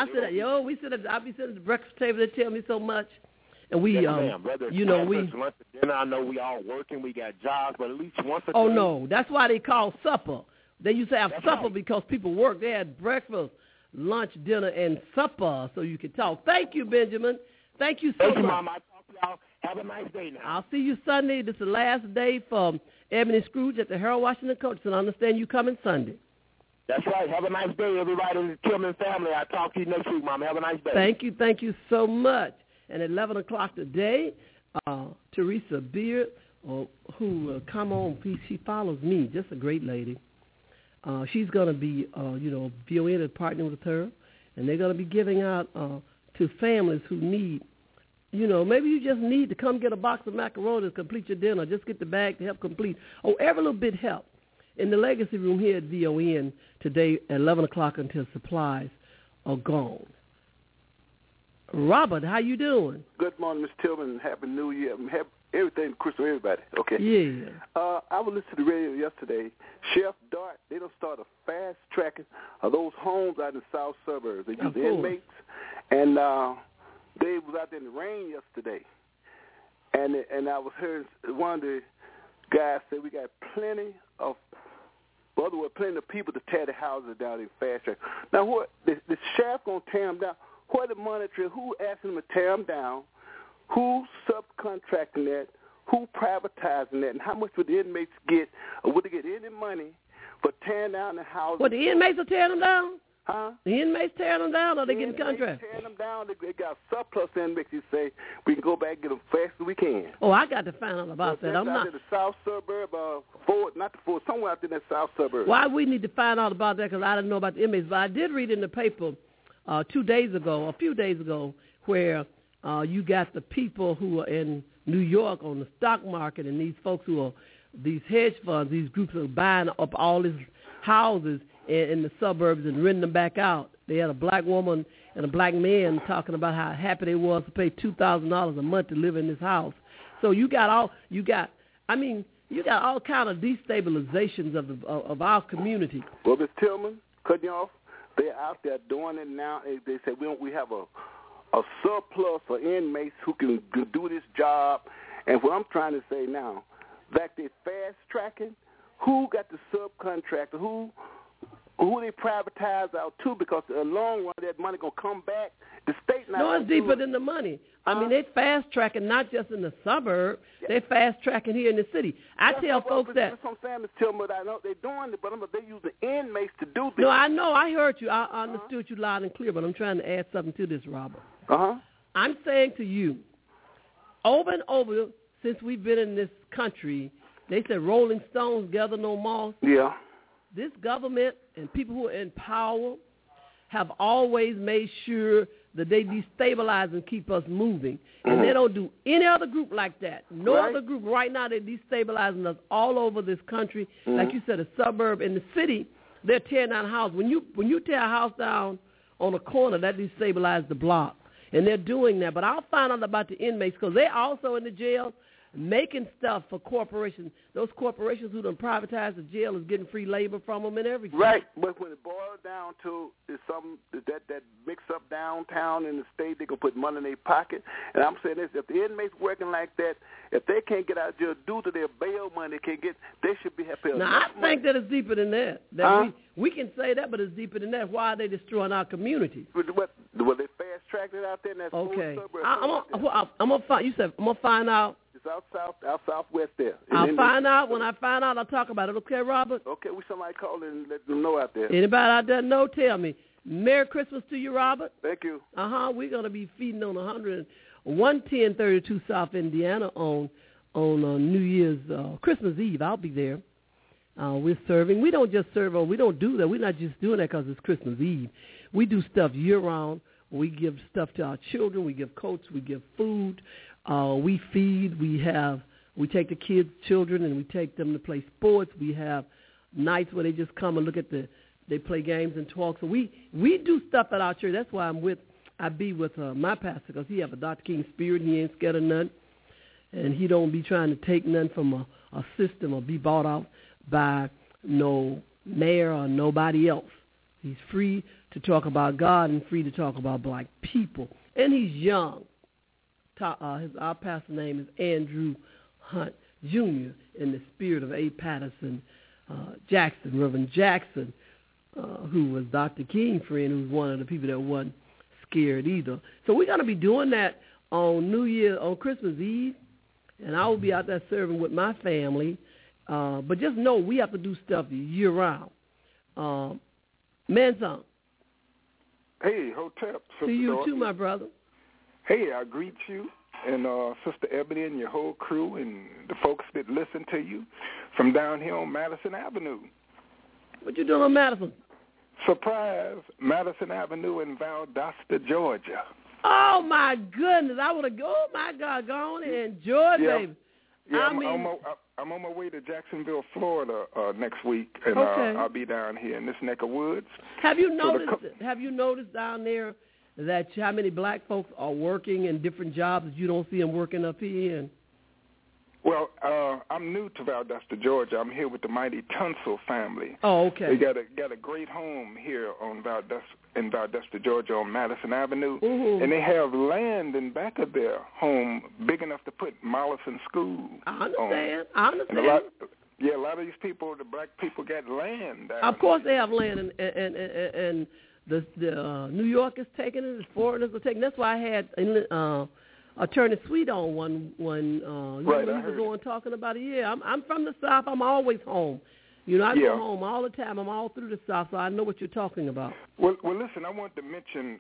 the breakfast table. They tell me so much. And we, lunch, dinner, I know we all working, we got jobs, but at least once a day. Oh, no, that's why they call supper. They used to have supper because people work. They had breakfast, lunch, dinner, and supper so you could talk. Thank you, Benjamin. Thank you so much. Thank you, Mama. I talk to y'all. Have a nice day now. I'll see you Sunday. This is the last day for Ebony Scrooge at the Harold Washington Coach, and I understand you coming Sunday. That's right. Have a nice day, everybody in the Tillman family. I'll talk to you next week, Mama. Have a nice day. Thank you so much. And at 11 o'clock today, Teresa Beard, who will come on, she follows me, just a great lady. She's going to be, VON is partnering with her, and they're going to be giving out to families who need, maybe you just need to come get a box of macaroni to complete your dinner, just get the bag to help complete. Oh, every little bit helps. In the legacy room here at VON today at 11 o'clock until supplies are gone. Robert, how you doing? Good morning, Miss Tillman. Happy New Year. Happy everything, Christmas, everybody. Okay. Yeah. I was listening to the radio yesterday. Chef Dart, they don't start a fast tracking of those homes out in the south suburbs. They use the inmates, and they was out there in the rain yesterday. And I was hearing one of the guys say we got plenty of people to tear the houses down in fast track. Now, what the sheriff gonna tear them down? What the monitoring? Who asking them to tear them down? Who's subcontracting that? Who privatizing that? And how much would the inmates get? Or would they get any money for tearing down the houses? What, the inmates are tearing them down? Huh? The inmates tearing them down, or they getting contracts? Tearing them down. They got surplus inmates. You say we can go back and get them fast as we can. Oh, I got to find out about that. I'm not. In the south suburb, somewhere out in that south suburb. Why we need to find out about that? Because I didn't know about the inmates, but I did read in the paper a few days ago, where You got the people who are in New York on the stock market, and these folks who are these hedge funds, these groups are buying up all these houses in the suburbs and renting them back out. They had a black woman and a black man talking about how happy they was to pay $2,000 a month to live in this house. So you got all kind of destabilizations of our community. Well, Ms. Tillman, cutting you off, they're out there doing it now. They say we have a surplus of inmates who can do this job. And what I'm trying to say now, that they're fast tracking, who got the subcontractor, who they privatize out to, because in the long run that money gonna come back. The state now. No, it's deeper than the money. I mean, they fast tracking not just in the suburb, they fast tracking here in the city. I tell folks that. That's what I'm saying, Ms. Tillman. I know they're doing it, but they're using inmates to do this. No, I know. I heard you. I understood you loud and clear, but I'm trying to add something to this, Robert. I'm saying to you, over and over since we've been in this country, they said Rolling Stones gather no moss. Yeah. This government and people who are in power have always made sure that they destabilize and keep us moving. And they don't do any other group like that. No other group. Right now they're destabilizing us all over this country. Like you said, a suburb. In the city, they're tearing down houses. When you tear a house down on a corner, that destabilizes the block. And they're doing that. But I'll find out about the inmates because they're also in the jail making stuff for corporations. Those corporations who done privatize the jail is getting free labor from them and everything. Right, but when it boils down to is something that mix up downtown in the state, they can put money in their pocket. And I'm saying this: if the inmates working like that, if they can't get out of jail due to their bail money, they should be happy. Now I think that it's deeper than that. We can say that, but it's deeper than that. Why are they destroying our community? Well, they fast tracked it out there in that okay. suburb. I'm gonna find. You said I'm gonna find out. Out southwest there. I'll find out. When I find out, I'll talk about it. Okay, Robert? Okay, we somebody call and let them know out there. Anybody out there know, tell me. Merry Christmas to you, Robert. Thank you. We're going to be feeding on 11032 South Indiana on New Year's Christmas Eve. I'll be there. We're serving. We don't just serve, we don't do that. We're not just doing that because it's Christmas Eve. We do stuff year-round. We give stuff to our children. We give coats. We give food. We feed. We take the kids, children, and we take them to play sports. We have nights where they just come and they play games and talk. So we do stuff at our church. That's why I be with my pastor, because he have a Dr. King spirit. He ain't scared of none, and he don't be trying to take none from a system or be bought out by no mayor or nobody else. He's free to talk about God and free to talk about black people, and he's young. Our pastor's name is Andrew Hunt Jr. in the spirit of A. Patterson Jackson, Reverend Jackson, who was Dr. King's friend, who was one of the people that wasn't scared either. So we're going to be doing that on Christmas Eve, and I will be out there serving with my family. But just know we have to do stuff year-round. Manson. Hey, Hotep. To you too, my brother. Hey, I greet you and Sister Ebony and your whole crew and the folks that listen to you from down here on Madison Avenue. What you doing on Madison? Surprise, Madison Avenue in Valdosta, Georgia. Oh, my goodness. I would have, oh, my God, gone and enjoyed, baby. Yeah, I'm on my way to Jacksonville, Florida next week, and I'll be down here in this neck of woods. Have you noticed down there that how many black folks are working in different jobs that you don't see them working up here in? Well, I'm new to Valdosta, Georgia. I'm here with the mighty Tunsil family. Oh, okay. They got a great home here on Valdosta, Georgia, on Madison Avenue, and they have land in back of their home big enough to put Mollison School. I understand. And a lot of these people, the black people, got land. Of course, they have land, and the New York is taking it. The foreigners are taking it. That's why I had Attorney Sweet on one when he was on talking about it. Yeah, I'm from the South. I'm always home. You know, I go home all the time. I'm all through the South, so I know what you're talking about. Well, listen, I want to mention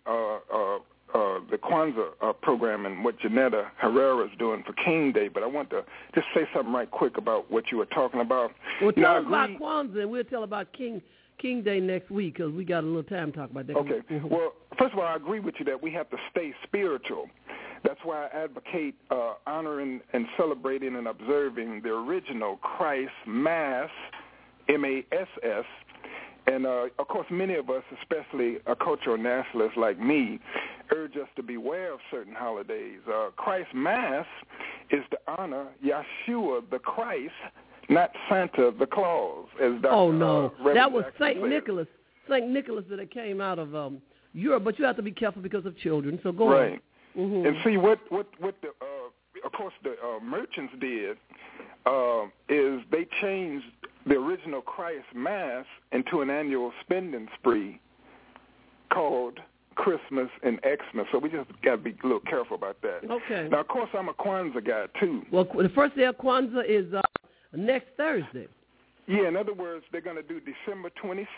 the Kwanzaa program and what Janetta Herrera is doing for King Day, but I want to just say something right quick about what you were talking about. Well, tell us about Kwanzaa, and we'll tell about King Day next week, because we got a little time to talk about that. Okay. Well, first of all, I agree with you that we have to stay spiritual, That's why I advocate honoring and celebrating and observing the original Christ Mass, M-A-S-S. And, of course, many of us, especially cultural nationalists like me, urge us to beware of certain holidays. Christ Mass is to honor Yeshua the Christ, not Santa the Claus, as Dr. Oh, no. That was St. Nicholas. St. Nicholas that came out of Europe, but you have to be careful because of children, so go on. Right. Mm-hmm. And see, what the, of course, the merchants did is they changed the original Christ Mass into an annual spending spree called Christmas and Xmas. So we just got to be a little careful about that. Okay. Now, of course, I'm a Kwanzaa guy, too. Well, the first day of Kwanzaa is next Thursday. Yeah, in other words, they're going to do December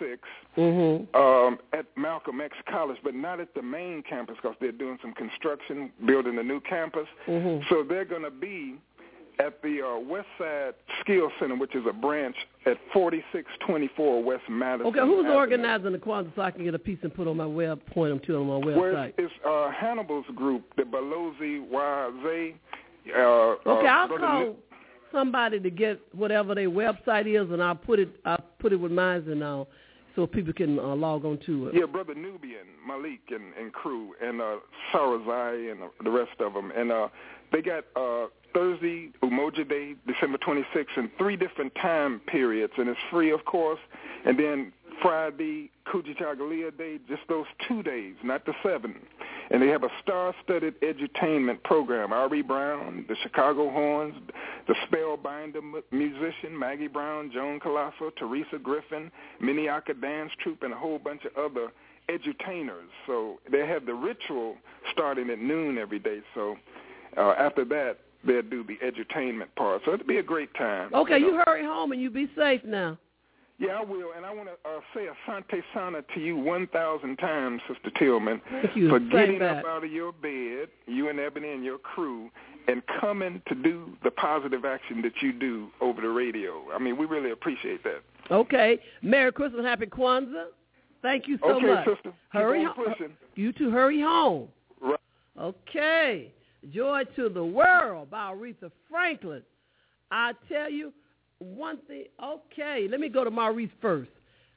26th at Malcolm X College, but not at the main campus because they're doing some construction, building a new campus. So they're going to be at the West Side Skills Center, which is a branch at 4624 West Madison. Okay, who's Avenue. organizing the Kwanzaa so I can get a piece and put on my point them to on my website? Well, it's Hannibal's group, the Balozi YZ. Okay, I'll call somebody to get whatever their website is, and I'll put it with mine and so people can log on to it. Yeah, Brother Nubian, Malik, and crew, and Sarazai, and the rest of them. And they got Thursday, Umoja Day, December 26th, and 3 different time periods, and it's free, of course. And then Friday, Kujichagulia Day, just those 2 days, not the 7. And they have a star-studded edutainment program. R.E. Brown, the Chicago Horns, the Spellbinder musician, Maggie Brown, Joan Colasso, Teresa Griffin, Minneaka Dance Troupe, and a whole bunch of other edutainers. So they have the ritual starting at noon every day. So after that, they'll do the edutainment part. So it'll be a great time. Okay, you hurry home and you be safe now. Yeah, I will, and I want to say Asante Sana to you 1,000 times, Sister Tillman, for getting up out of your bed, you and Ebony and your crew, and coming to do the positive action that you do over the radio. I mean, we really appreciate that. Okay. Merry Christmas, Happy Kwanzaa. Thank you so much. Okay, sister. Hurry home. You two hurry home. Right. Okay. Joy to the World by Aretha Franklin. I tell you, one thing, okay, let me go to Maurice first.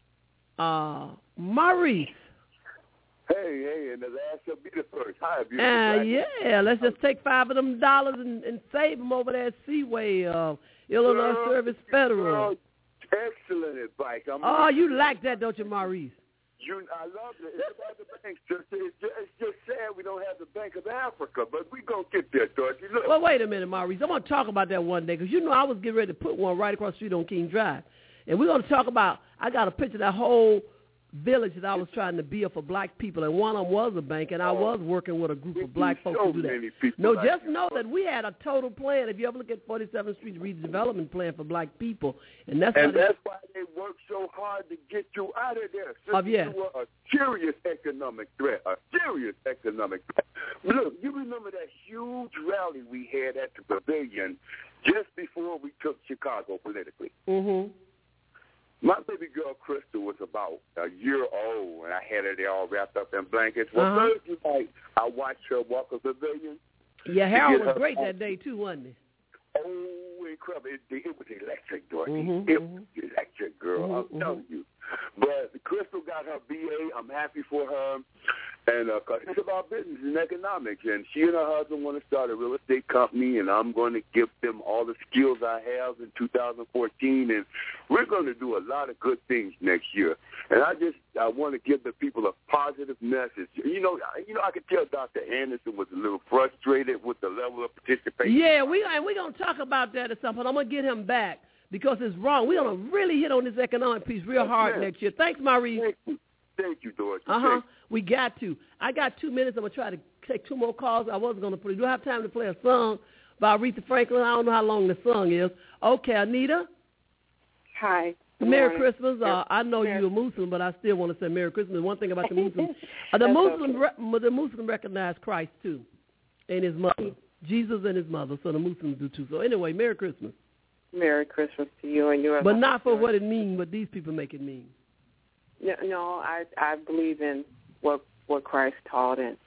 Maurice. Hey, and the last shall be the first. Hi, beautiful. Yeah, let's just take $5 of them and save them over there at Seaway, Illinois Service Federal. Excellent advice. You like that, don't you, Maurice? I love it. It's about the banks. It's just sad we don't have the Bank of Africa, but we're going to get there, Dorothy. Look. Well, wait a minute, Maurice. I'm going to talk about that one day because, I was getting ready to put one right across the street on King Drive. And we're going to talk about, I got a picture of that whole village that I was trying to build for black people, and one of them was a bank, and I was working with a group of black folks to do that. No, just know that we had a total plan. If you ever look at 47th Street redevelopment plan for black people, and that's why they work so hard to get you out of there. You were a serious economic threat. Look, you remember that huge rally we had at the Pavilion just before we took Chicago politically? Mm-hmm. My baby girl, Crystal, was about a year old, and I had her there all wrapped up in blankets. Well, Thursday night, I watched her walk the pavilion. Yeah, Harold was great that day, too, wasn't he? Oh, incredible. It was electric, Dorothy. It was electric, girl. I'm telling you. But Crystal got her BA. I'm happy for her. And cause it's about business and economics. And she and her husband want to start a real estate company, and I'm going to give them all the skills I have in 2014. And we're going to do a lot of good things next year. And I want to give the people a positive message. I could tell Dr. Anderson was a little frustrated with the level of participation. Yeah, we're going to talk about that at some point. I'm going to get him back because it's wrong. We're going to really hit on this economic piece real hard next year. Thanks, Maurice. Thank you, Dorothy. We got to. I got 2 minutes. I'm going to try to take 2 more calls. I wasn't going to play. Do I have time to play a song by Aretha Franklin? I don't know how long the song is. Okay, Anita. Hi. Merry Christmas. I know you're a Muslim, but I still want to say Merry Christmas. One thing about the Muslims, the Muslim recognize Christ too, and his mother, Jesus and his mother. So the Muslims do too. So anyway, Merry Christmas. Merry Christmas to you and yours. But not for what it means, what these people make it mean. No, I believe in what Christ taught, and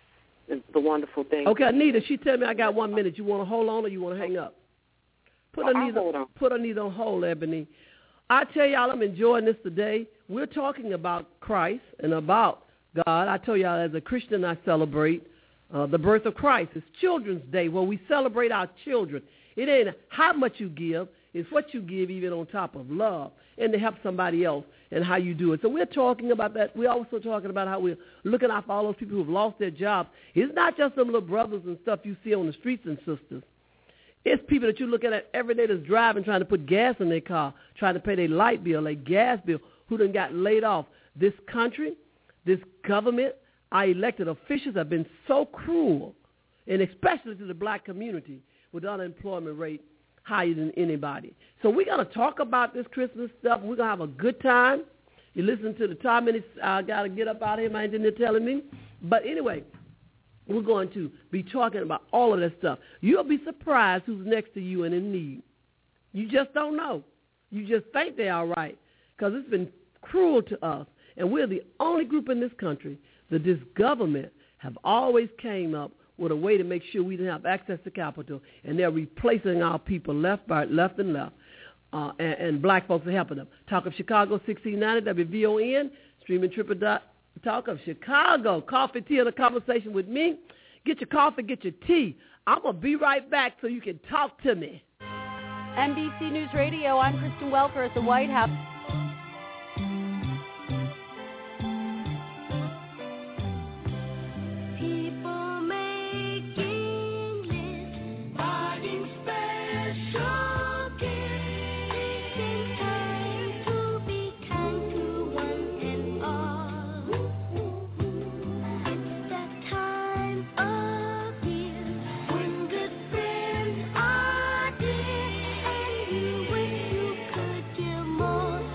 the wonderful thing. Okay, Anita, she tell me I got 1 minute. You want to hold on or you want to hang up? Put Anita on hold, Ebony. I tell y'all I'm enjoying this today. We're talking about Christ and about God. I tell y'all as a Christian I celebrate the birth of Christ. It's Children's Day where we celebrate our children. It ain't how much you give. It's what you give even on top of love and to help somebody else and how you do it. So we're talking about that. We're also talking about how we're looking out for all those people who have lost their jobs. It's not just them little brothers and stuff you see on the streets and sisters. It's people that you're looking at every day that's driving, trying to put gas in their car, trying to pay their light bill, their gas bill, who done got laid off. This country, this government, our elected officials have been so cruel, and especially to the black community with the unemployment rate higher than anybody. So we're going to talk about this Christmas stuff. We're going to have a good time. You listen to the time minutes. I got to get up out of here. My engineer telling me. But anyway, we're going to be talking about all of that stuff. You'll be surprised who's next to you and in need. You just don't know. You just think they're all right because it's been cruel to us. And we're the only group in this country that this government have always came up with a way to make sure we didn't have access to capital, and they're replacing our people left and left, and black folks are helping them. Talk of Chicago, 1690 WVON, streaming Talk of Chicago. Coffee, tea, and a conversation with me. Get your coffee, get your tea. I'm going to be right back so you can talk to me. NBC News Radio, I'm Kristen Welker at the White House. More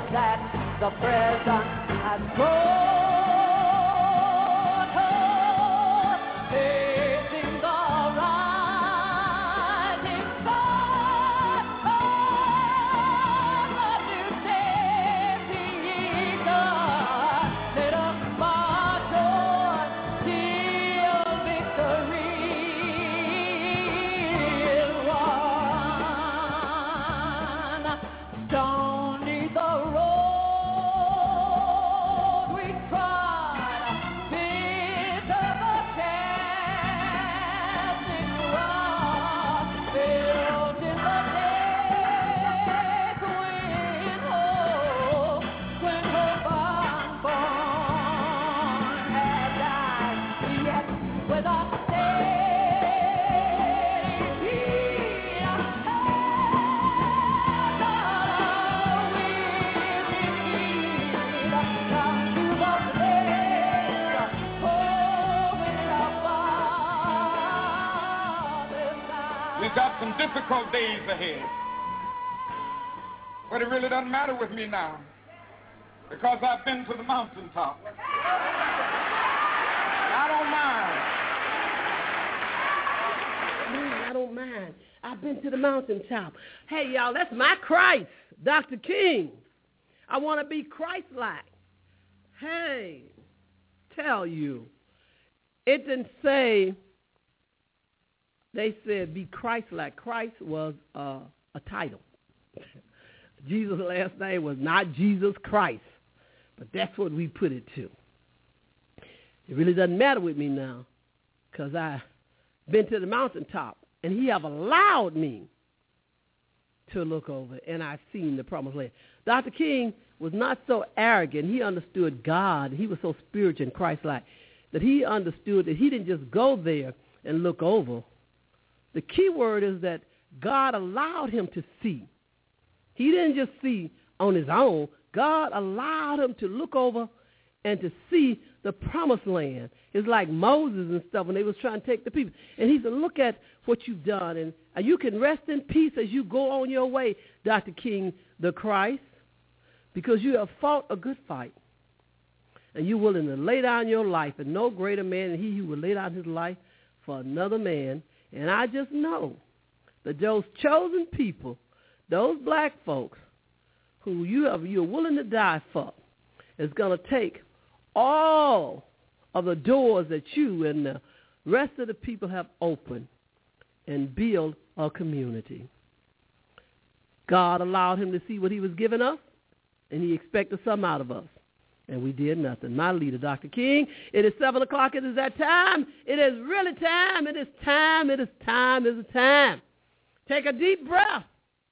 that the present has brought her, facing the rising sun. But you say, Jesus, let us march on till victory is won. Stony the road we trod, bitter the casting rod, filled in the days when hope unborn had died, yet with a We've got some difficult days ahead. But it really doesn't matter with me now because I've been to the mountaintop. I don't mind. I've been to the mountaintop. Hey, y'all, that's my Christ, Dr. King. I want to be Christ-like. Hey, tell you. It didn't say, they said be Christ-like. Christ was a title. Jesus' last name was not Jesus Christ, but that's what we put it to. It really doesn't matter with me now because I've been to the mountaintop, and he have allowed me to look over, and I've seen the promised land. Dr. King was not so arrogant. He understood God. He was so spiritual and Christ-like that he understood that he didn't just go there and look over. The key word is that God allowed him to see. He didn't just see on his own. God allowed him to look over and to see the promised land. It's like Moses and stuff when they was trying to take the people. And he said, look at what you've done, and you can rest in peace as you go on your way, Dr. King, the Christ, because you have fought a good fight. And you're willing to lay down your life, and no greater man than he who will lay down his life for another man. And I just know that those chosen people, those black folks who you're willing to die for, is going to take all of the doors that you and the rest of the people have opened and build a community. God allowed him to see what he was giving us, and he expected something out of us. And we did nothing. My leader, Dr. King, it is 7 o'clock. It is that time. It is really time. It is time. It is time. It is time. Take a deep breath.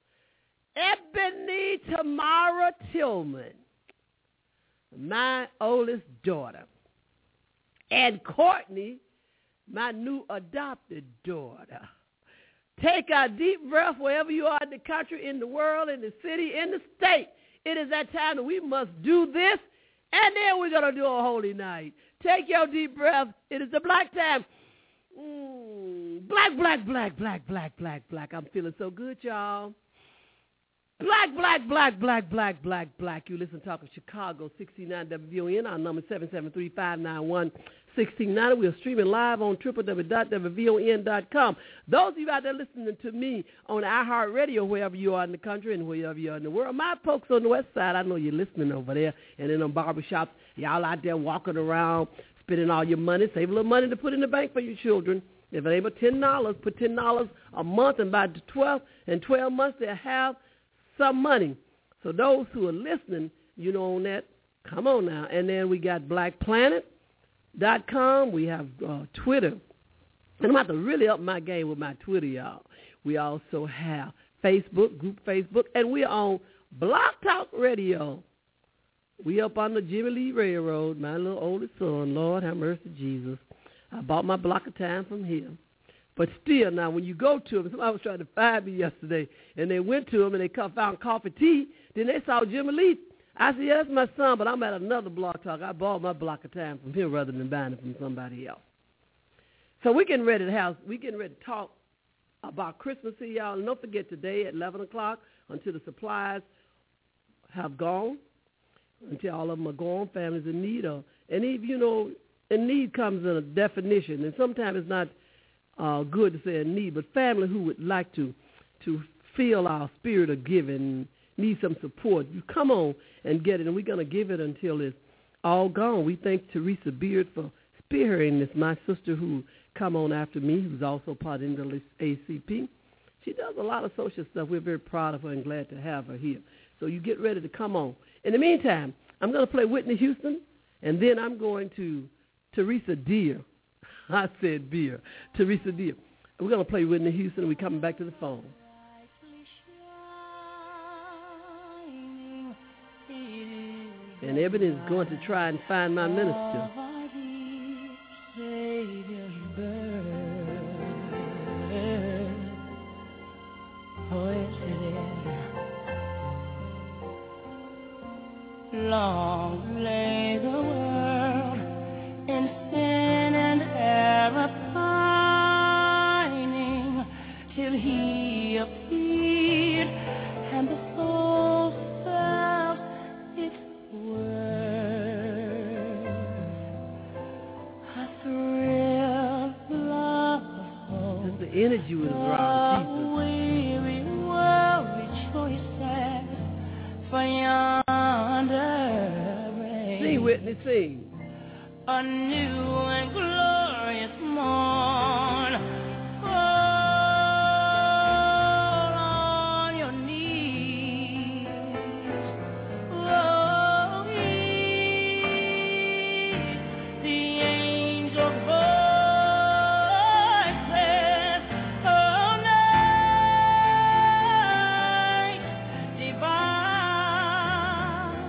Ebony Tamara Tillman, my oldest daughter, and Courtney, my new adopted daughter. Take a deep breath wherever you are in the country, in the world, in the city, in the state. It is that time that we must do this, and then we're going to do a holy night. Take your deep breath. It is the black time. Black, black, black, black, black, black, black. I'm feeling so good, y'all. Black, black, black, black, black, black, black. You listen to Talk of Chicago, 69 WVON. Our number 773-591-1690. We are streaming live on www.wvon.com. Those of you out there listening to me on iHeartRadio, wherever you are in the country and wherever you are in the world. My folks on the west side, I know you're listening over there. And in them barbershops, y'all out there walking around, spending all your money. Save a little money to put in the bank for your children. If it ain't but $10, put $10 a month, and by the 12 months, they'll have some money. So those who are listening, you know, on that, come on now. And then we got blackplanet.com. We have Twitter. And I'm about to really up my game with my Twitter, y'all. We also have Facebook, group Facebook, and we're on Blog Talk Radio. We up on the Jimmy Lee Railroad, my little oldest son. Lord have mercy, Jesus. I bought my block of time from him. But still, now, when you go to them, somebody was trying to find me yesterday, and they went to him, and they found Coffee Tea. Then they saw Jimmy Lee. I said, yeah, that's my son, but I'm at another Blog Talk. I bought my block of time from him rather than buying it from somebody else. So we're getting ready to talk about Christmas here, y'all. And don't forget, today at 11 o'clock, until the supplies have gone, until all of them are gone, families in need of. And, and need comes in a definition. And sometimes it's not good to say a need, but family who would like to feel our spirit of giving, need some support, you come on and get it, and we're going to give it until it's all gone. We thank Teresa Beard for spearheading this, my sister who come on after me, who's also part of the ACP. She does a lot of social stuff. We're very proud of her and glad to have her here. So you get ready to come on. In the meantime, I'm going to play Whitney Houston, and then I'm going to Teresa Deer. I said Beer. Teresa Deer. We're going to play Whitney Houston, and we're coming back to the phone. And Ebony is going to try and find my minister. Long lay the world in sin and error pining, till he appeared and the soul felt its worth. A thrill of hope. Just the energy was around Jesus. Weary world rejoices for yonder. Sing, Whitney, sing. A new and glorious morn. Fall on your knees. Oh, heed the angel voices. Oh, night divine.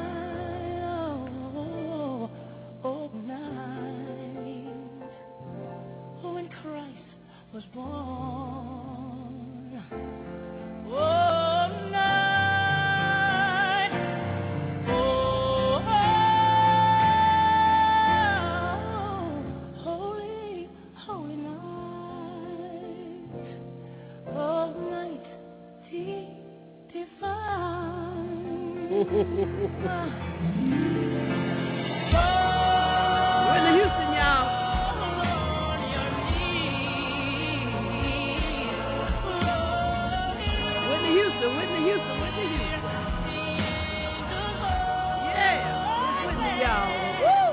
Oh, night, when Christ was born. Oh, night, holy, holy night. Oh, night divine. Whitney Houston, y'all. Whitney Houston. Yeah, Whitney, y'all. Woo!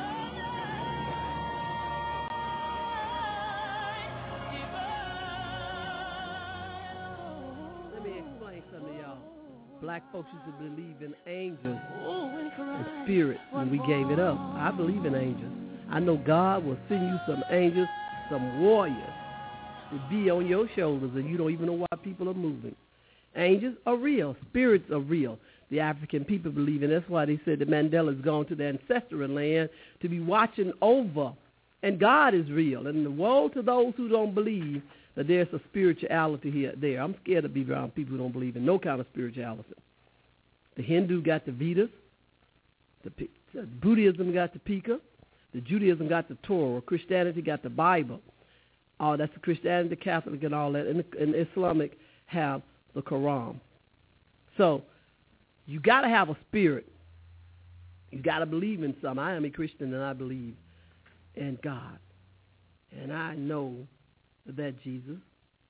Let me explain something to y'all. Black folks used to believe in angels and spirits, and we gave it up. I believe in angels. I know God will send you some angels, some warriors to be on your shoulders, and you don't even know why people are moving. Angels are real. Spirits are real. The African people believe, and that's why they said that Mandela's gone to the ancestral land to be watching over. And God is real. And the woe to those who don't believe that there's a spirituality there. I'm scared to be around people who don't believe in no kind of spirituality. The Hindu got the Vedas. The Buddhism got the Pika. The Judaism got the Torah. Christianity got the Bible. That's the Christianity, the Catholic, and all that. And the Islamic have the Quran. So you got to have a spirit. You got to believe in something. I am a Christian, and I believe in God. And I know that Jesus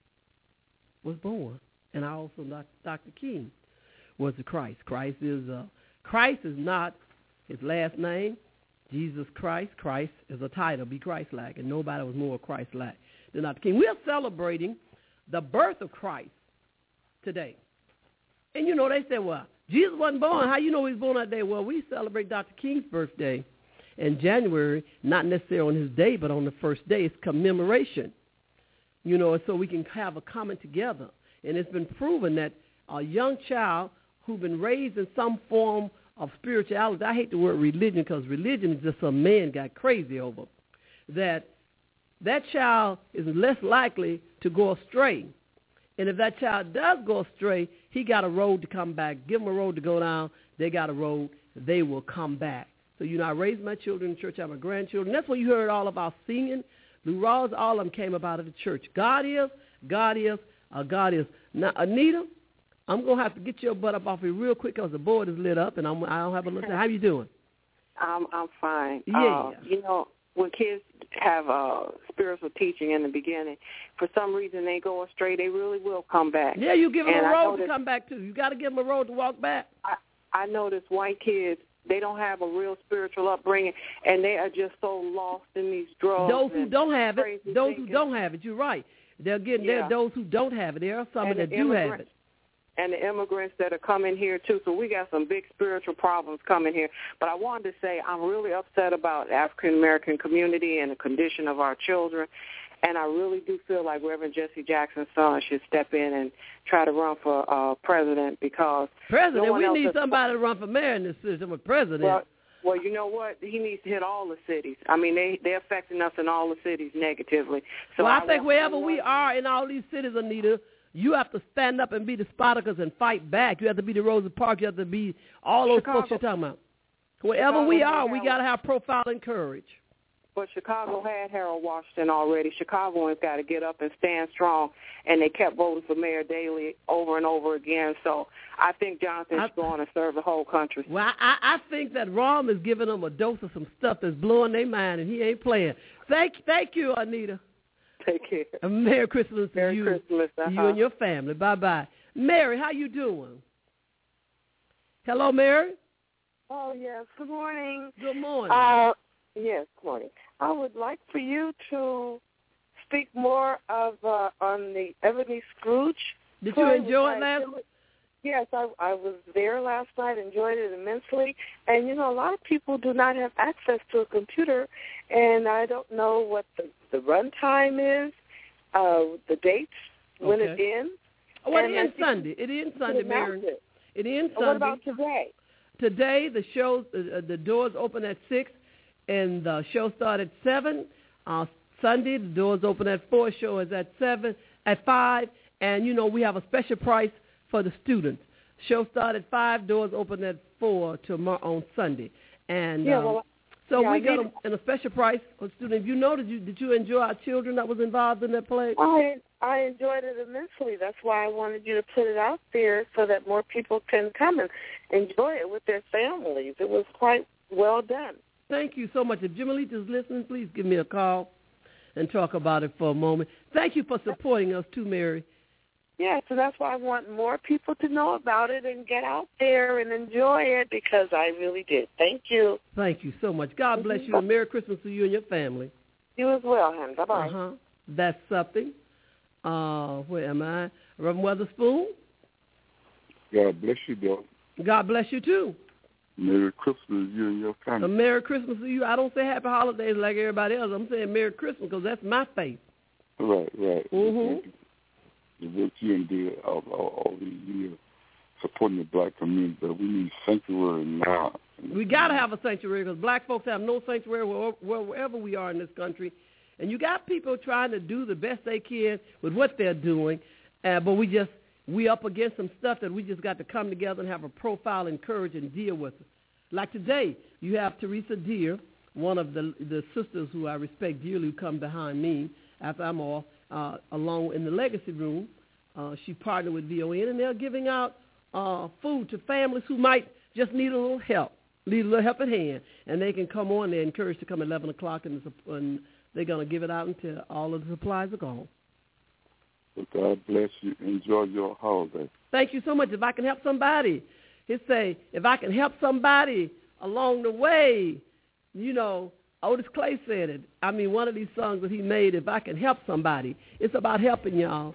was born. And I also know Dr. King was the Christ. Christ is not his last name. Jesus Christ. Christ is a title. Be Christ-like. And nobody was more Christ-like than Dr. King. We're celebrating the birth of Christ today. And they say, well, Jesus wasn't born. How you know he was born that day? Well, we celebrate Dr. King's birthday in January, not necessarily on his day, but on the first day. It's commemoration, so we can have a coming together. And it's been proven that a young child who's been raised in some form of spirituality, I hate the word religion because religion is just some man got crazy over, that child is less likely to go astray. And if that child does go astray, he got a road to come back. Give them a road to go down. They got a road. They will come back. So, I raised my children in the church. I have my grandchildren. That's where you heard all of our singing. Lou Rawls, all of them came up out of the church. God is. Now, Anita, I'm going to have to get your butt up off here real quick because the board is lit up, and I don't have a little time. How you doing? I'm fine. Yeah. When kids have spiritual teaching in the beginning, for some reason they go astray, they really will come back. Yeah, you give them a road to come back to. You got to give them a road to walk back. I notice white kids, they don't have a real spiritual upbringing, and they are just so lost in these drugs. Those who don't have it, you're right. They're getting there. Those who don't have it, there are some that do have it. And the immigrants that are coming here, too. So we got some big spiritual problems coming here. But I wanted to say I'm really upset about the African-American community and the condition of our children. And I really do feel like Reverend Jesse Jackson's son should step in and try to run for president because... President? We need somebody to run for mayor in this system with president. Well, you know what? He needs to hit all the cities. I mean, they're affecting us in all the cities negatively. So I think wherever we are in all these cities, Anita, you have to stand up and be the Spartacus and fight back. You have to be the Rosa Parks. You have to be all those folks you're talking about. Wherever we are, we got to have profile and courage. But Chicago had Harold Washington already. Chicagoans got to get up and stand strong, and they kept voting for Mayor Daley over and over again. So I think Jonathan's going to serve the whole country. Well, I think that Rahm is giving them a dose of some stuff that's blowing their mind, and he ain't playing. Thank you, Anita. Take care. Merry Christmas to you, Christmas, you and your family. Bye-bye. Mary, how you doing? Hello, Mary? Oh, yes. Good morning. Good morning. Yes, good morning. I would like for you to speak more of on the Ebony Scrooge. Did you enjoy it last night? Yes, I was there last night, enjoyed it immensely. And, a lot of people do not have access to a computer, and I don't know what the run time is, the dates, when it ends. Oh, it ends Sunday. It ends Sunday, Mary. It ends Sunday. What about today? Today, the shows, the doors open at 6, and the show starts at 7. Sunday, the doors open at 4. Show is at 5. And, we have a special price for the students. Show started at 5, doors open at 4 tomorrow on Sunday. And we got them in a special price for students. Did you enjoy our children that was involved in that play? I enjoyed it immensely. That's why I wanted you to put it out there so that more people can come and enjoy it with their families. It was quite well done. Thank you so much. If Jimmy Leach is listening, please give me a call and talk about it for a moment. Thank you for supporting us too, Mary. Yeah, so that's why I want more people to know about it and get out there and enjoy it because I really did. Thank you. Thank you so much. God bless you, and Merry Christmas to you and your family. You as well, hon. Bye-bye. That's something. Where am I? Reverend Weatherspoon? God bless you, Bill. God bless you, too. Merry Christmas to you and your family. A Merry Christmas to you. I don't say Happy Holidays like everybody else. I'm saying Merry Christmas because that's my faith. Right. Mm-hmm. What you did all these years supporting the black community, but we need sanctuary now. We got to have a sanctuary because black folks have no sanctuary wherever we are in this country. And you got people trying to do the best they can with what they're doing, but we up against some stuff that we just got to come together and have a profile and courage and deal with it. Like today, you have Teresa Deer, one of the sisters who I respect dearly, who come behind me after I'm off, along in the legacy room. She partnered with VON, and they're giving out food to families who might just need a little help at hand. And they can come on. They're encouraged to come at 11 o'clock, and they're going to give it out until all of the supplies are gone. Well, God bless you. Enjoy your holiday. Thank you so much. If I can help somebody, he'll say, if I can help somebody along the way, Otis Clay said it. I mean, one of these songs that he made, if I can help somebody, it's about helping y'all.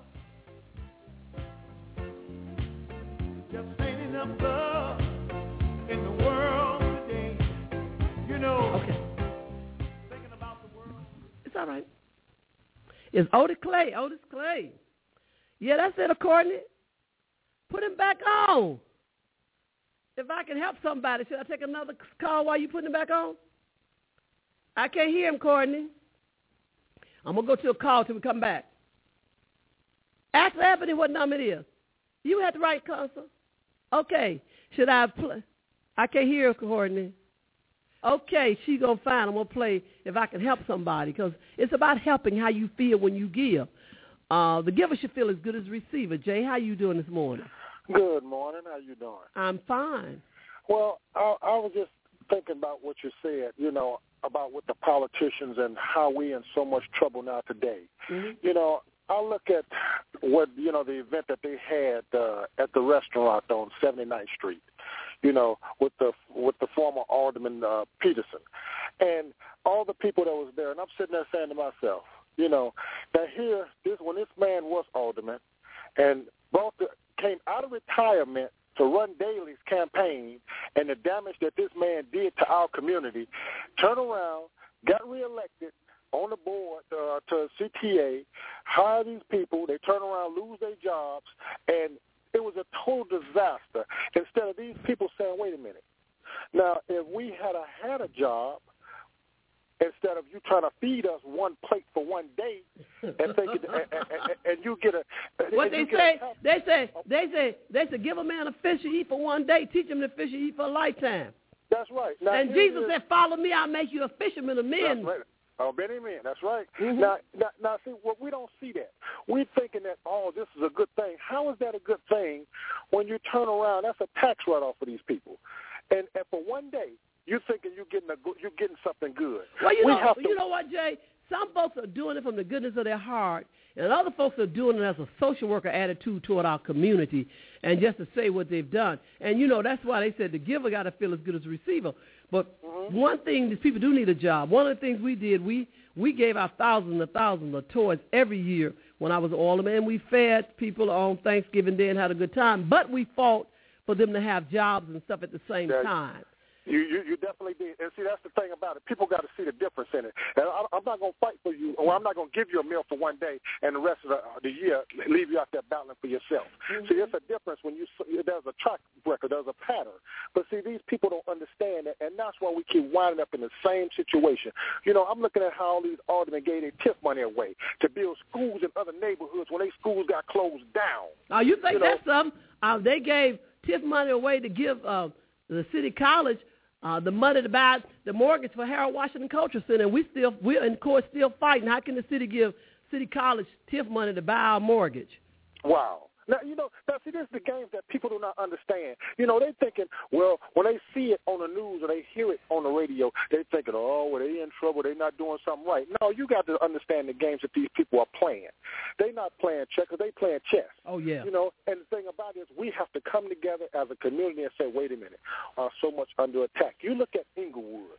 Just ain't enough love in the world today. Okay. Thinking about the world. It's all right. It's Otis Clay. Yeah, that's it, Courtney. Put him back on. If I can help somebody, should I take another call while you putting him back on? I can't hear him, Courtney. I'm going to go to a call till we come back. Ask Ebony what number it is. You had the right console. Okay. Should I play? I can't hear her, Courtney. Okay, she's going to find. I'm going to play if I can help somebody because it's about helping how you feel when you give. The giver should feel as good as the receiver. Jay, how you doing this morning? Good morning. How you doing? I'm fine. Well, I was just thinking about what you said, you know, about with the politicians and how we in so much trouble now today. Mm-hmm. You know, I look at what, you know, the event that they had at the restaurant on 79th Street, you know, with the former Alderman Peterson and all the people that was there. And I'm sitting there saying to myself, you know, that when this man was alderman and came out of retirement to run Daley's campaign and the damage that this man did to our community, turn around, got reelected on the board to CTA, hire these people, they turn around, lose their jobs, and it was a total disaster. Instead of these people saying, wait a minute, now if we had a job, instead of you trying to feed us one plate for one day, and thinking, and you get a what they say give a man a fish to eat for one day, teach him to fish to eat for a lifetime. That's right. Now, and Jesus said, "Follow me, I'll make you a fisherman of men." That's right. Oh, many men. That's right. Mm-hmm. Now, see, we don't see that. We're thinking that, oh, this is a good thing. How is that a good thing when you turn around? That's a tax write-off for these people, and for one day. You're thinking you're getting something good. Well, you know what, Jay? Some folks are doing it from the goodness of their heart, and other folks are doing it as a social worker attitude toward our community and just to say what they've done. And, you know, that's why they said the giver got to feel as good as the receiver. But one thing, these people do need a job. One of the things we did, we gave out thousands of toys every year when I was alderman, and we fed people on Thanksgiving Day and had a good time. But we fought for them to have jobs and stuff at the same time. You definitely did. And see, that's the thing about it. People got to see the difference in it. And I'm not going to fight for you, or I'm not going to give you a meal for one day and the rest of the year leave you out there battling for yourself. Mm-hmm. See, there's a difference when there's a track record, there's a pattern. But see, these people don't understand it, and that's why we keep winding up in the same situation. You know, I'm looking at how all these aldermen gave their TIF money away to build schools in other neighborhoods when their schools got closed down. Oh, you think that's something? They gave TIF money away to give the city college the money to buy the mortgage for Harold Washington Cultural Center, and we're in court still fighting. How can the city give City College TIF money to buy our mortgage? Wow. Now, see, this is the games that people do not understand. You know, they're thinking, well, when they see it on the news or they hear it on the radio, they're thinking, oh, well, they in trouble, they're not doing something right. No, you got to understand the games that these people are playing. They're not playing checkers, they playing chess. Oh, yeah. You know, and the thing about it is we have to come together as a community and say, wait a minute, so much under attack. You look at Inglewood,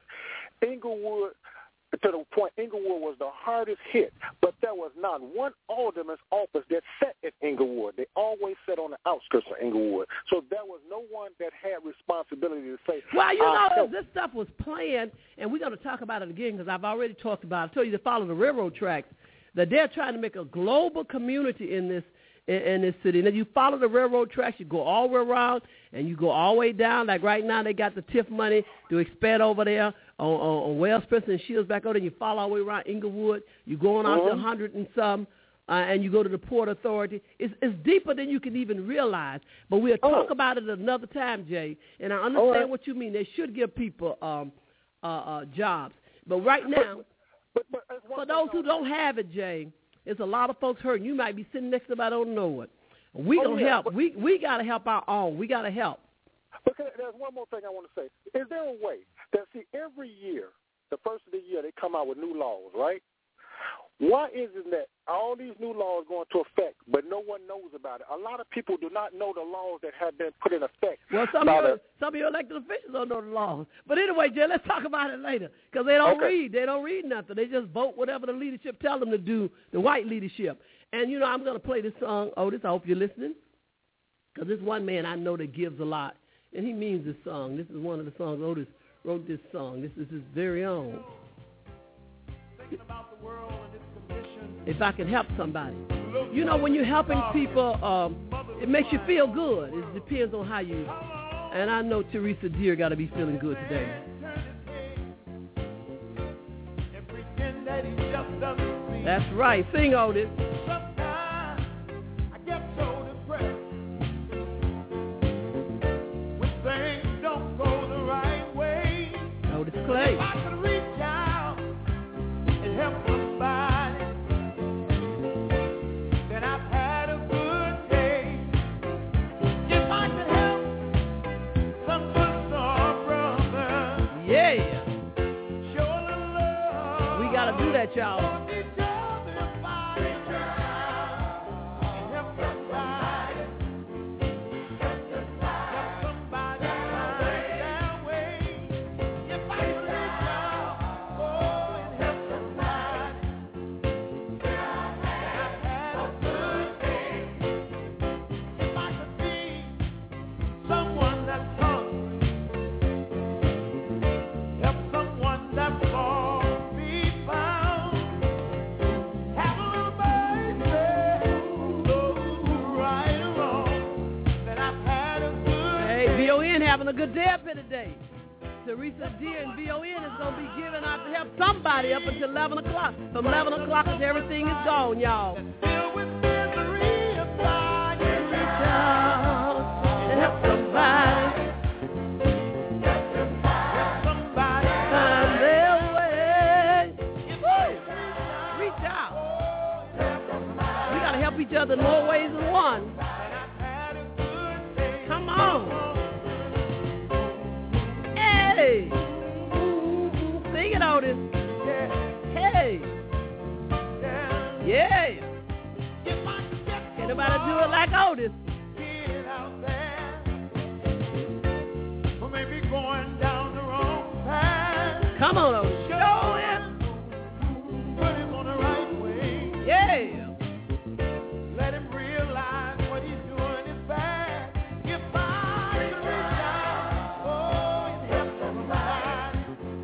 to the point, Inglewood was the hardest hit, but there was not one alderman's office that sat at Inglewood. They always sat on the outskirts of Inglewood. So there was no one that had responsibility to say, well, you know, this stuff was planned, and we're going to talk about it again because I've already talked about it. I told you to follow the railroad tracks, that they're trying to make a global community in this city. And then you follow the railroad tracks, you go all the way around, and you go all the way down. Like right now, they got the TIF money to expand over there on Wells, Preston, and Shields back over there. You follow all the way around Inglewood. You're going out to 100 and some, and you go to the Port Authority. It's deeper than you can even realize. But we'll talk about it another time, Jay. And I understand what you mean. They should give people jobs. But right now, for those who don't have it, Jay, there's a lot of folks hurting. You might be sitting next to somebody that don't know it. We gonna help. We got to help our own. We got to help. But there's one more thing I want to say. Is there a way that, see, every year, the first of the year, they come out with new laws, right? Why is it that all these new laws go into effect, but no one knows about it? A lot of people do not know the laws that have been put in effect. Well, some of your elected officials don't know the laws. But anyway, Jay, let's talk about it later because they don't read. They don't read nothing. They just vote whatever the leadership tell them to do, the white leadership. And, you know, I'm going to play this song, Otis. I hope you're listening because this one man I know that gives a lot, and he means this song. This is one of the songs Otis wrote this song. This is his very own. Thinking about the world and its condition. If I can help somebody. You know, when you're helping people, it makes you feel good. It depends on how you. And I know Teresa Deer got to be feeling good today. That's right. Sing, Otis. Sometimes I get so depressed when things don't go the right way. Otis Clay. If I could reach out and help somebody, y'all. Having a good day up here today. Teresa Deer and VON is going to be giving out to help somebody up until 11 o'clock. From 11 o'clock until everything is gone, y'all. And help somebody. Find their way. Reach out. We got to help each other in more ways than one. Come on. Hey, sing it, Otis. Hey, yeah. Can't nobody do it like Otis. Come on, Otis. Show him. Put him on the right way. Yeah. Let him realize what he's doing is bad. If I could reach out, help somebody.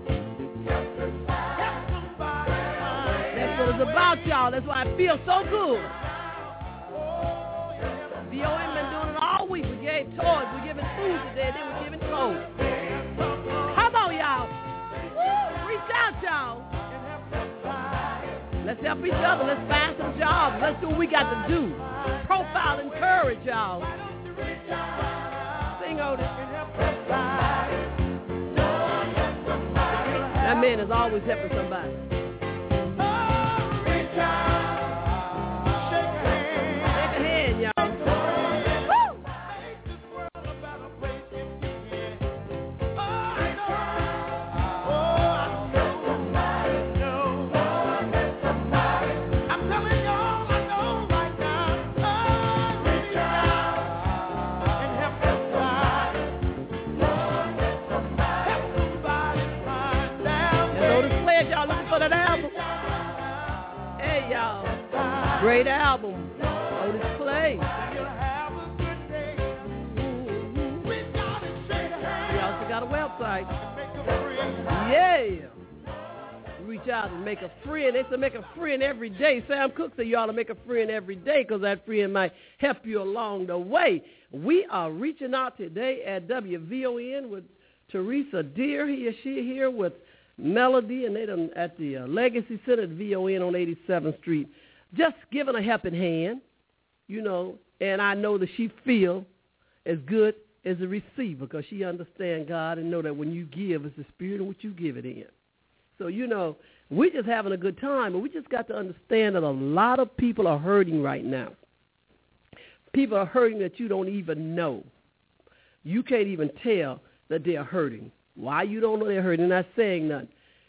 That's what it's about, y'all. That's why I feel so good. VON been doing it all week. We gave toys, we're giving food today, then we're giving clothes. Come on, y'all. Woo, reach out, y'all. Let's help each other. Let's find some jobs. Let's do what we got to do. Profile and courage, y'all. Sing, Otis. That man is always helping somebody. Shake a hand, y'all. Great album, Otis Clay. We also got a website. Yeah. Reach out and make a friend. They say make a friend every day. Sam Cooke said you ought to make a friend every day because that friend might help you along the way. We are reaching out today at WVON with Teresa Deer. He or she here with Melody, and they done at the Legacy Center at VON on 87th Street. Just giving a helping hand, you know, and I know that she feels as good as a receiver because she understands God and know that when you give, it's the Spirit in which you give it in. So, you know, we're just having a good time, but we just got to understand that a lot of people are hurting right now. People are hurting that you don't even know. You can't even tell that they're hurting. Why you don't know they're hurting? Not saying nothing.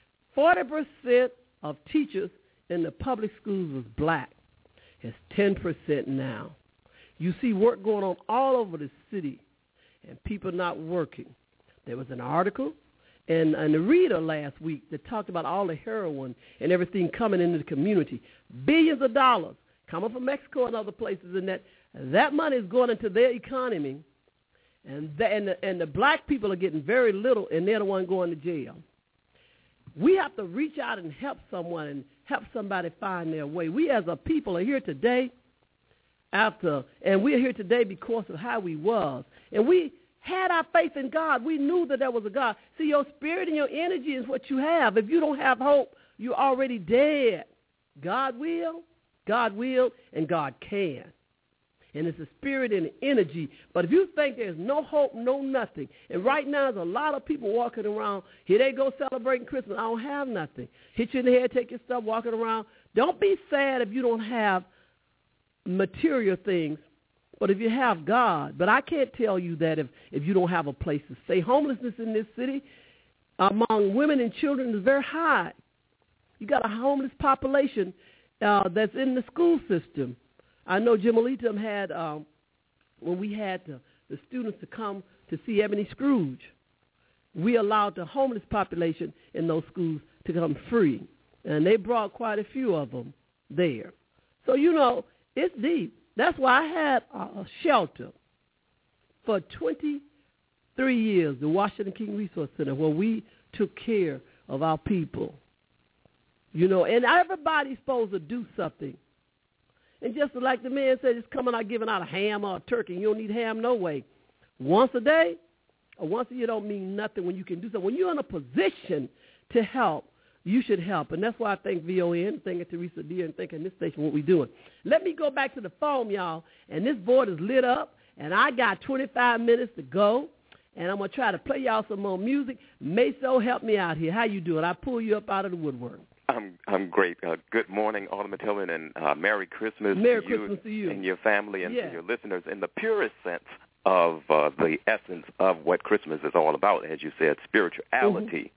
40% of teachers in the public schools was black. It's 10% now. You see work going on all over the city and people not working. There was an article in the Reader last week that talked about all the heroin and everything coming into the community. Billions of dollars coming from Mexico and other places, and that money is going into their economy, and the black people are getting very little, and they're the one going to jail. We have to reach out and help someone and help somebody find their way. We as a people are here today and we're here today because of how we was. And we had our faith in God. We knew that there was a God. See, your spirit and your energy is what you have. If you don't have hope, you're already dead. God will, and God can. And it's the spirit and the energy. But if you think there's no hope, no nothing, and right now there's a lot of people walking around, here they go celebrating Christmas, I don't have nothing. Hit you in the head, take your stuff, walking around. Don't be sad if you don't have material things, but if you have God. But I can't tell you that if you don't have a place to stay. Homelessness in this city among women and children is very high. You got a homeless population that's in the school system. I know Jim Elitum had, when we had the students to come to see Ebony Scrooge, we allowed the homeless population in those schools to come free. And they brought quite a few of them there. So, you know, it's deep. That's why I had a shelter for 23 years, the Washington King Resource Center, where we took care of our people. You know, and everybody's supposed to do something. And just like the man said, just coming out giving out a ham or a turkey. You don't need ham no way. Once a day or once a year don't mean nothing when you can do something. When you're in a position to help, you should help. And that's why I thank VON, thanking Teresa Deer, and thanking this station what we're doing. Let me go back to the phone, y'all. And this board is lit up, and I got 25 minutes to go. And I'm going to try to play y'all some more music. Meso, help me out here. How you doing? I pull you up out of the woodwork. I'm great. Good morning, Alderman Tillman, and Merry Christmas to you and your family and to your listeners in the purest sense of the essence of what Christmas is all about, as you said, spirituality.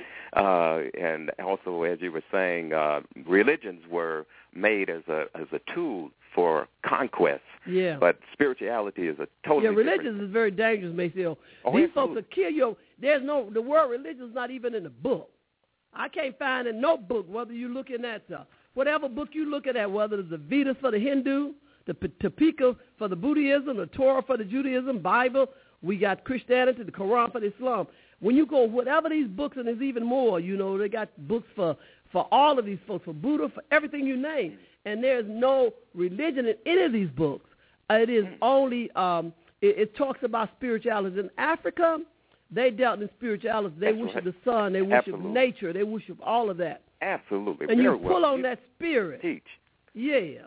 And also, as you were saying, religions were made as a tool for conquest. Yeah. But spirituality is a totally religion is very dangerous, Maceo. These folks will kill you. The word religion is not even in the book. I can't find in no book, whether you're looking at whatever book you're looking at, whether it's the Vedas for the Hindu, the Tipika for the Buddhism, the Torah for the Judaism, Bible, we got Christianity, the Quran for the Islam. When you go, whatever these books, and there's even more, you know, they got books for all of these folks, for Buddha, for everything you name. And there's no religion in any of these books. It is only, it talks about spirituality. In Africa, they dealt in spirituality. They worship the sun. They worship nature. They worship all of that. Absolutely. And you pull on that spirit. Teach. Yeah.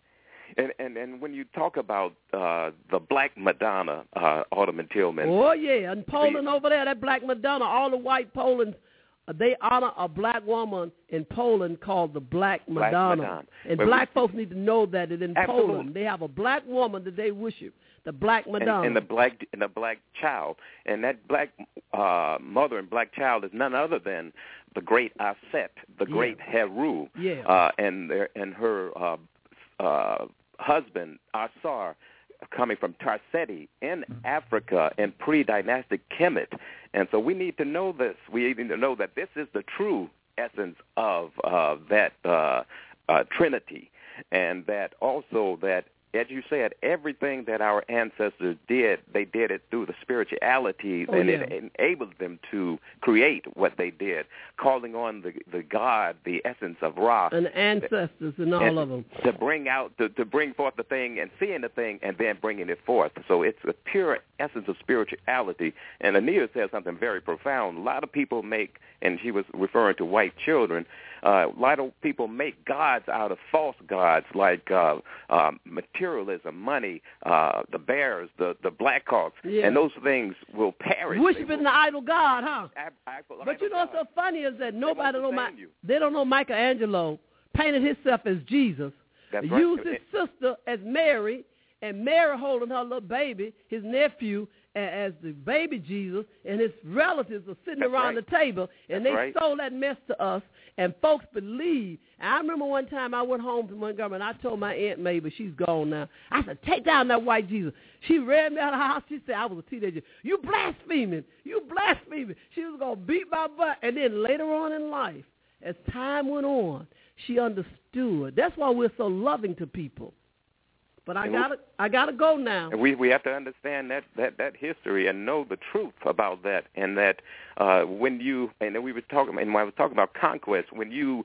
And when you talk about the Black Madonna, Alderman Tillman. Oh, yeah. And Poland over there, that Black Madonna, all the white Poland, they honor a black woman in Poland called the Black Madonna. And black folks need to know that in Poland, they have a black woman that they worship. The Black Madonna. And the black child. And that black mother and black child is none other than the great Aset, the great Heru. And her husband, Asar, coming from Tarseti in Africa in pre-dynastic Kemet. And so we need to know this. We need to know that this is the true essence of that Trinity. And that also that, as you said, everything that our ancestors did, they did it through the spirituality, and it enabled them to create what they did, calling on the God, the essence of Ra. And ancestors and all of them. To bring out, to bring forth the thing and seeing the thing and then bringing it forth. So it's a pure essence of spirituality. And Anita said something very profound. A lot of people make, and she was referring to white children, a lot of people make gods out of false gods like materialism, money, the bears, the Blackhawks, and those things will perish. Worshiping the idol God, huh? But you know what's so funny is that they don't know Michelangelo painted himself as Jesus, used his sister as Mary, and Mary holding her little baby, his nephew, as the baby Jesus, and his relatives are sitting around the table, and they sold that mess to us, and folks believe. And I remember one time I went home to Montgomery, and I told my Aunt May, but she's gone now. I said, take down that white Jesus. She ran me out of the house. She said, I was a teenager. You blaspheming. You blaspheming. She was going to beat my butt. And then later on in life, as time went on, she understood. That's why we're so loving to people. But I gotta go now. And we have to understand that history and know the truth about that. And that when you, and we were talking, and when I was talking about conquest, when you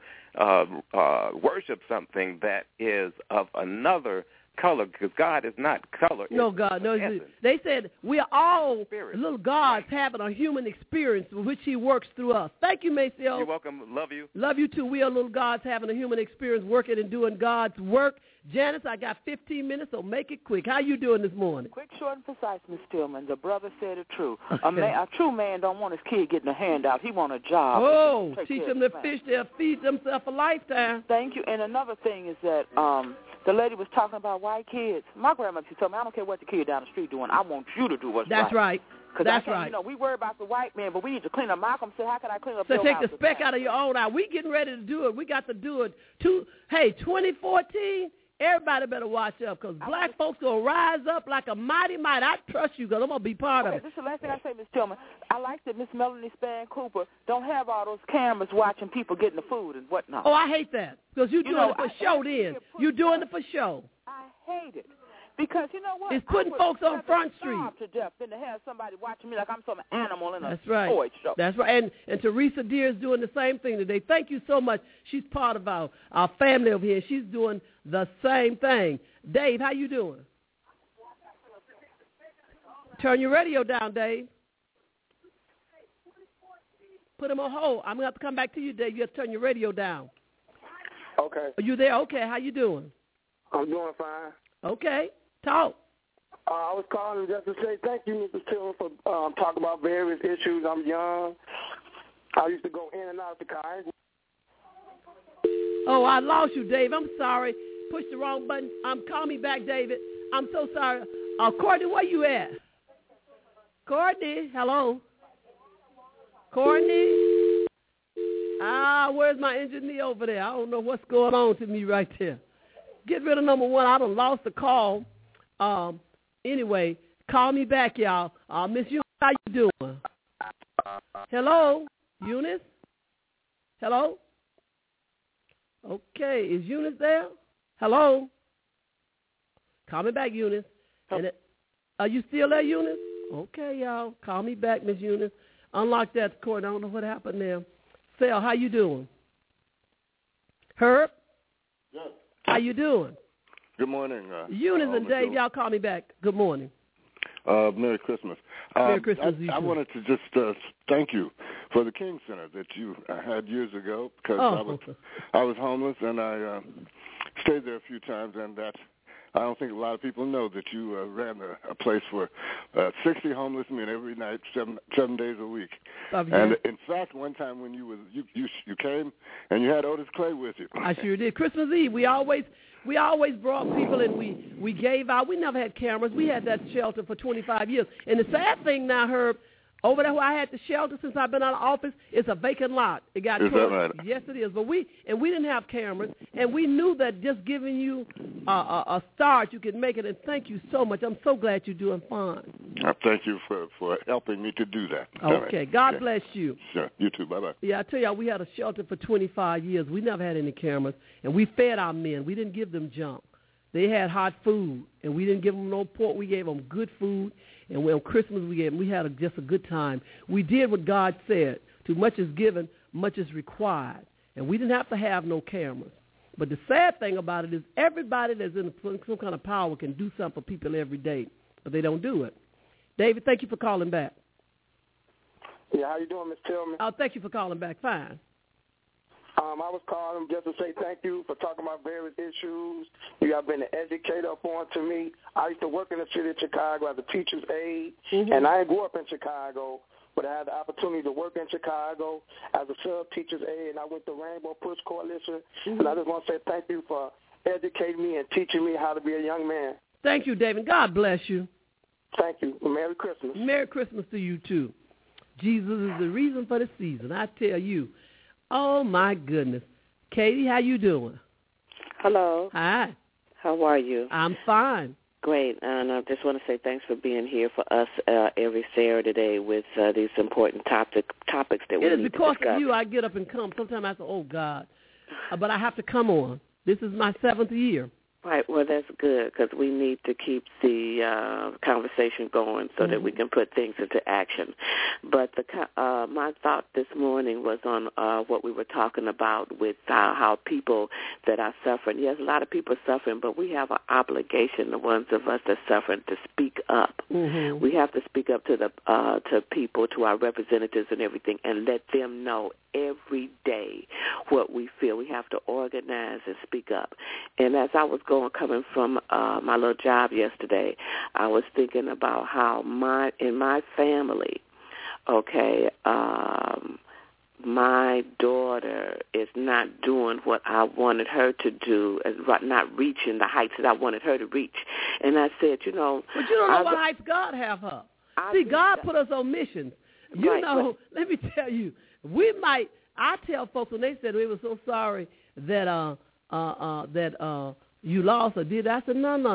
worship something that is of another color, because God is not color. No, God. No, they said we are all little gods having a human experience with which he works through us. Thank you, Maceo. You're welcome. Love you. Love you, too. We are little gods having a human experience working and doing God's work. Janice, I got 15 minutes, so make it quick. How you doing this morning? Quick, short, and precise, Ms. Tillman. The brother said it true. Okay. A true man don't want his kid getting a handout. He want a job. Oh, teach him to fish. They'll feed themselves a lifetime. Thank you. And another thing is that The lady was talking about white kids. My grandmother told me, I don't care what the kid down the street doing. I want you to do what's right. That's right. That's right. You know, we worry about the white man, but we need to clean up. Malcolm said, how can I clean up so your take house? the speck out of your own eye. We getting ready to do it. We got to do it. 2014, everybody better watch up because black folks going to rise up like a mighty might. I trust you because I'm going to be part of it. This is the last thing I say, Ms. Tillman. I like that Miss Melanie Spann Cooper don't have all those cameras watching people getting the food and whatnot. Oh, I hate that because you're doing it for show then. You're doing it for show. I hate it. Because you know what? It's putting folks on Front Street. To death than to have somebody watching me like I'm some animal in a right. toy show. That's right. And Teresa Deer is doing the same thing today. Thank you so much. She's part of our family over here. She's doing the same thing. Dave, how you doing? Turn your radio down, Dave. Put him on hold. I'm going to have to come back to you, Dave. You have to turn your radio down. Okay. Are you there? Okay. How you doing? I'm doing fine. Okay. Talk. I was calling just to say thank you, Mrs. Tillman, for talking about various issues. I'm young. I used to go in and out of the car. Oh, I lost you, Dave. I'm sorry. Pushed the wrong button. Call me back, David. I'm so sorry. Courtney, where you at? Courtney, hello? Courtney? Where's my engineer over there? I don't know what's going on to me right there. Get rid of number one. I done lost the call. Anyway, call me back, y'all. Miss Eunice, how you doing? Hello? Eunice? Hello? Okay, is Eunice there? Hello? Call me back, Eunice. Are you still there, Eunice? Okay, y'all. Call me back, Miss Eunice. Unlock that cord. I don't know what happened there. Phil, how you doing? Herb? Good. How you doing? Good morning. Eunice and Dave, y'all call me back. Good morning. Merry Christmas. Merry Christmas. I wanted to just thank you for the King Center that you had years ago because I was homeless and I stayed there a few times, and I don't think a lot of people know that you ran a place for 60 homeless men every night, 7 days a week. And in fact, one time when you came and you had Otis Clay with you. I sure did. Christmas Eve, we always brought people and we gave out. We never had cameras. We had that shelter for 25 years. And the sad thing now, Herb, over there where I had the shelter since I've been out of office, it's a vacant lot. It got Is that right? Yes, it is. But we didn't have cameras, and we knew that just giving you a start, you could make it. And thank you so much. I'm so glad you're doing fine. Thank you for helping me to do that. Okay. Right. God bless you. Sure. You too. Bye-bye. Yeah, I tell y'all, we had a shelter for 25 years. We never had any cameras, and we fed our men. We didn't give them junk. They had hot food, and we didn't give them no pork. We gave them good food, and on Christmas we had just a good time. We did what God said. Too much is given, much is required, and we didn't have to have no cameras. But the sad thing about it is everybody that's in some kind of power can do something for people every day, but they don't do it. David, thank you for calling back. Yeah, how you doing, Ms. Tillman? Oh, thank you for calling back. Fine. I was calling just to say thank you for talking about various issues. You have been an educator upon to me. I used to work in the city of Chicago as a teacher's aide, and I grew up in Chicago, but I had the opportunity to work in Chicago as a sub-teacher's aide, and I went to Rainbow Push Coalition, and I just want to say thank you for educating me and teaching me how to be a young man. Thank you, David. God bless you. Thank you. Merry Christmas. Merry Christmas to you, too. Jesus is the reason for the season, I tell you. Oh, my goodness. Katie, how you doing? Hello. Hi. How are you? I'm fine. Great. And I just want to say thanks for being here for us every Saturday with these important topics that we need to discuss. It is because of you I get up and come. Sometimes I say, oh, God. But I have to come on. This is my 7th year. Right. Well, that's good because we need to keep the conversation going so that we can put things into action. But my thought this morning was on what we were talking about with how people that are suffering. Yes, a lot of people are suffering, but we have an obligation, the ones of us that are suffering, to speak up. We have to speak up to people, to our representatives and everything, and let them know every day what we feel. We have to organize and speak up. And as I was coming from my little job yesterday, I was thinking about how in my family, my daughter is not doing what I wanted her to do, not reaching the heights that I wanted her to reach. And I said, But you don't know what heights God have her. See, God put us on missions. You know, let me tell you, I tell folks when they said they were so sorry that you lost or did, I said, no.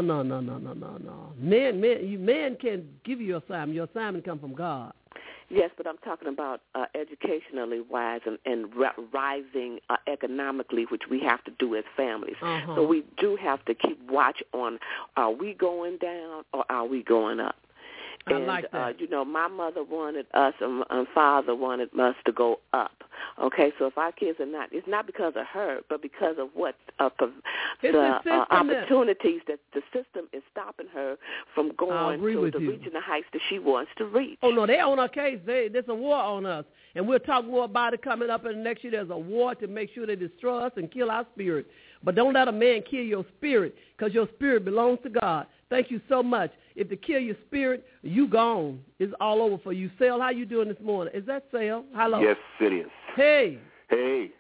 Men can't give you your assignment. Your assignment comes from God. Yes, but I'm talking about educationally wise and rising economically, which we have to do as families. Uh-huh. So we do have to keep watch on, are we going down or are we going up? I like that. My mother wanted us and father wanted us to go up. Okay, so if our kids are not, it's not because of her, but because of what the opportunities that the system is stopping her from going to reaching the heights that she wants to reach. Oh, no, they're on our case. There's a war on us. And we'll talk more about it coming up in the next year. There's a war to make sure they destroy us and kill our spirit. But don't let a man kill your spirit, because your spirit belongs to God. Thank you so much. If they kill your spirit, you gone. It's all over for you. Sale, how you doing this morning? Is that Sale? Hello. Yes, it is. Hey. Hey.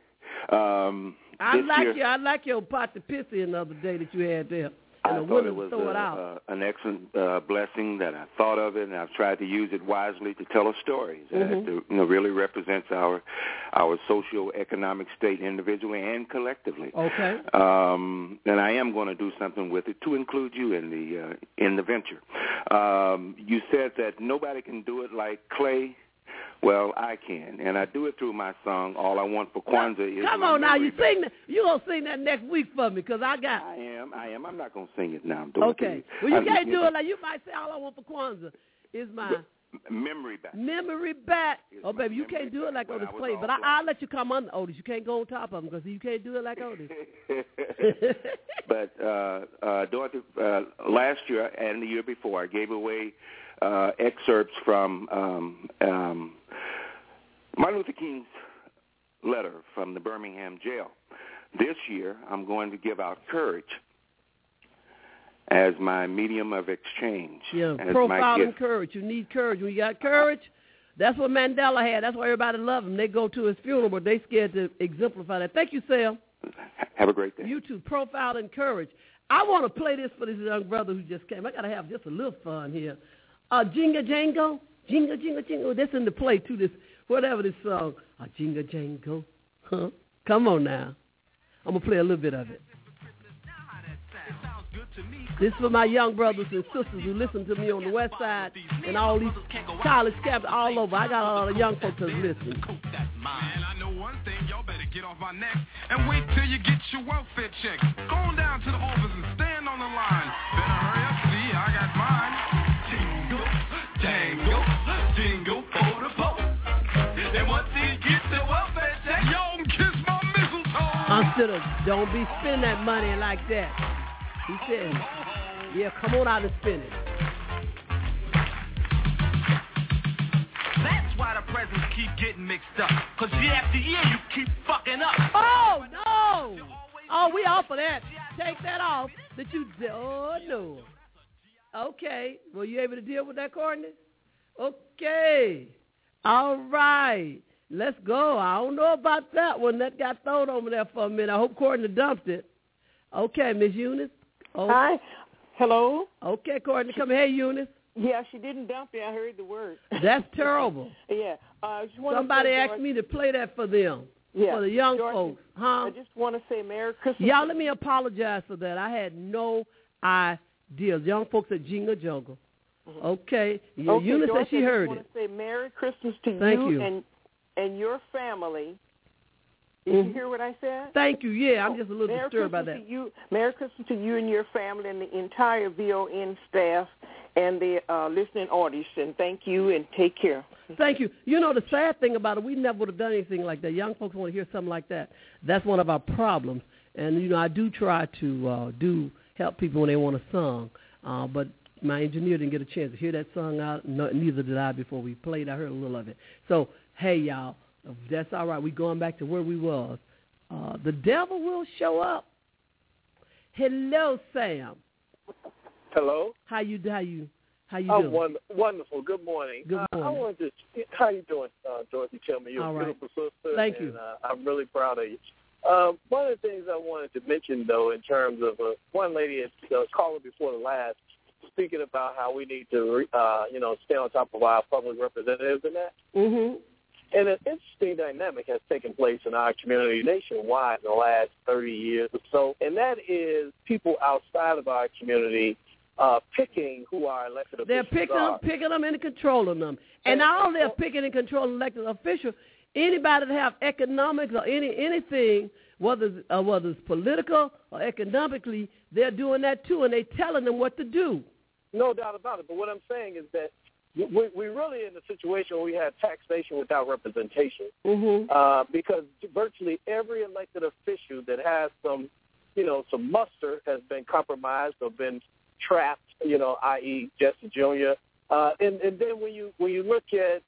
I like your pot to piss in the other day that you had there. I thought it was an excellent blessing that I thought of it, and I've tried to use it wisely to tell a story that really represents our socio-economic state individually and collectively. Okay. And I am going to do something with it to include you in the venture. You said that nobody can do it like Clay. Well, I can, and I do it through my song, All I Want for Kwanzaa Is Come on now, you sing that. You're going to sing that next week for me, because I am. I'm not going to sing it now. Okay. Well, you can't do it like you might say, All I Want for Kwanzaa is my... Memory back. Memory back. Oh, baby, you can't do it like Otis Clay, but I'll let you come under Otis. You can't go on top of him, because you can't do it like Otis. But, Dorothy, last year and the year before, I gave away excerpts from Martin Luther King's letter from the Birmingham jail. This year, I'm going to give out courage as my medium of exchange. Yeah, profiling courage. You need courage. When you got courage, that's what Mandela had. That's why everybody loved him. They go to his funeral, but they scared to exemplify that. Thank you, Sal. Have a great day. You too. Profiling courage. I want to play this for this young brother who just came. I got to have just a little fun here. Jingle Jango, Jingle Jingle Jingle. That's in the play too. This whatever this song. Jingle Jango. Huh? Come on now. I'm gonna play a little bit of it. This is for my young brothers and sisters who listen to me on the west side and all these college camps all over. I got a lot of young folks that listen. Man, I know one thing. Y'all better get off my neck and wait till you get your welfare check. Go on down to the office and stand on the line. Better hurry up, see, I got mine. Jingle, jangle, jingle for the pope. And once he gets the welfare check, y'all kiss my mistletoe. Don't be spending that money like that. He said, yeah, come on out and spend it. That's why the presents keep getting mixed up. Because year after year, you keep fucking up. Oh, no. Oh, we off of that. Take that off. Oh, no. Okay. Were you able to deal with that, Courtney? Okay. All right. Let's go. I don't know about that one. That got thrown over there for a minute. I hope Courtney dumped it. Okay, Miss Eunice. Oh. Hi. Hello. Okay, Courtney, come here, Eunice. Yeah, she didn't dump it. I heard the word. That's terrible. Yeah. Somebody asked me to play that for them, for the young folks. Huh? I just want to say Merry Christmas. Y'all, let me apologize for that. I had no idea. Young folks at Jingle Jungle. Mm-hmm. Okay. Yeah, okay, Eunice said she heard it. I want to say Merry Christmas to you. And your family. Did you hear what I said? Thank you. Yeah, I'm just a little disturbed by that. Merry Christmas to you and your family and the entire VON staff and the listening audience. And thank you and take care. Thank you. You know, the sad thing about it, we never would have done anything like that. Young folks want to hear something like that. That's one of our problems. And, you know, I do try to help people when they want a song. But my engineer didn't get a chance to hear that song out. No, neither did I before we played. I heard a little of it. So, hey, y'all. That's all right. We're going back to where we was. The devil will show up. Hello, Sam. Hello. How you How you doing? I'm wonderful. Good morning. Good morning. I wanted to. How you doing, Dorothy? Tell me, you're all a beautiful right. sister. Thank and, you. I'm really proud of you. One of the things I wanted to mention, though, in terms of one lady is calling before the last, speaking about how we need to, stay on top of our public representatives and that. Mm-hmm. And an interesting dynamic has taken place in our community nationwide in the last 30 years or so, and that is people outside of our community picking who our elected officials are. They're picking them and controlling them. And not only are picking and controlling elected officials, anybody that have economics or anything, whether it's political or economically, they're doing that too, and they're telling them what to do. No doubt about it. But what I'm saying is that we're really in a situation where we have taxation without representation, because virtually every elected official that has some muster has been compromised or been trapped, i.e. Jesse Jr. And then when you look at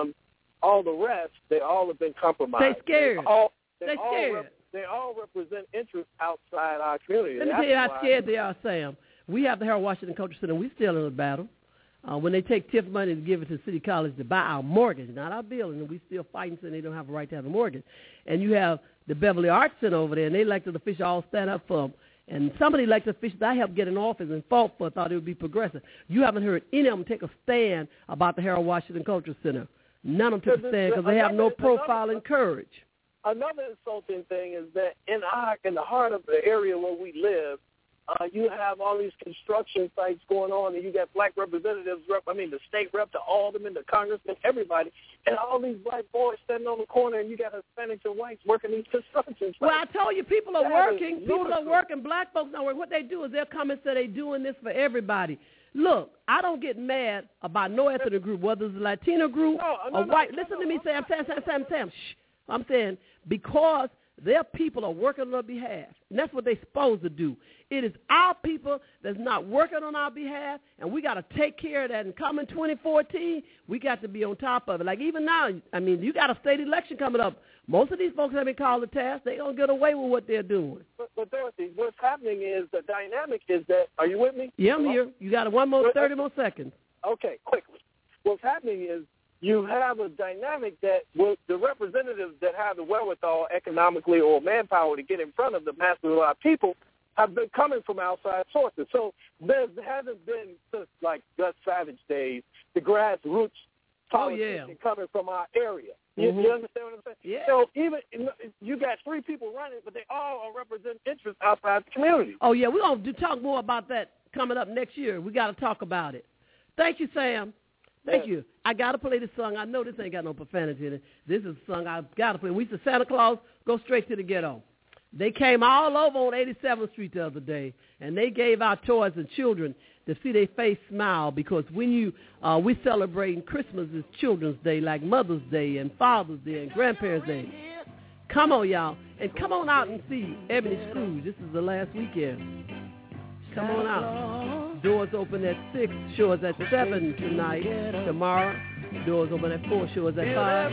all the rest, they all have been compromised. They're scared. They're scared. They all represent interests outside our community. Let me tell you how scared they are, Sam. We have the Harold Washington Cultural Center. We're still in a battle. When they take TIF money to give it to City College to buy our mortgage, not our building, and we still fighting saying they don't have a right to have a mortgage. And you have the Beverly Arts Center over there, and they elected officials all stand up for them. And some of the elected officials I helped get in office and fought for thought it would be progressive. You haven't heard any of them take a stand about the Harold Washington Cultural Center. None of them took a stand because they have no profile and courage. Another insulting thing is that in the heart of the area where we live, you have all these construction sites going on, and you got black representatives, the state rep, the alderman, the congressman, everybody, and all these black boys standing on the corner, and you got Hispanics and whites working these construction sites. Well, I told you, people are working. Black folks don't work. What they do is they'll come and say they're doing this for everybody. Look, I don't get mad about no ethnic group, whether it's a Latino group or white. Listen to me, Sam. Shh. I'm saying because their people are working on their behalf, and that's what they're supposed to do. It is our people that's not working on our behalf, and we got to take care of that. And coming 2014, we got to be on top of it. Like even now, you got a state election coming up. Most of these folks have been called to task. They don't get away with what they're doing. But Dorothy, what's happening is the dynamic is that, are you with me? Yeah, I'm here. You got 30 more seconds. Okay, quickly. What's happening is you have a dynamic that the representatives that have the wherewithal economically or manpower to get in front of the masses of our people have been coming from outside sources. So there hasn't been since like Gus Savage days, the grassroots politician coming from our area. You understand what I'm saying? Yeah. So even you got 3 people running, but they all represent interests outside the community. Oh, yeah, we're going to talk more about that coming up next year. We got to talk about it. Thank you, Sam. Thank you. I got to play this song. I know this ain't got no profanity in it. This is a song I've got to play. We said Santa Claus, go straight to the ghetto. They came all over on 87th Street the other day, and they gave out toys to children to see their face smile because when we celebrating Christmas is Children's Day, like Mother's Day and Father's Day and Grandparents' Day. Come on, y'all, and come on out and see Ebony Scrooge. This is the last weekend. Come on out. Doors open at 6, shows at 7 tonight. Tomorrow, doors open at 4, shows at 5.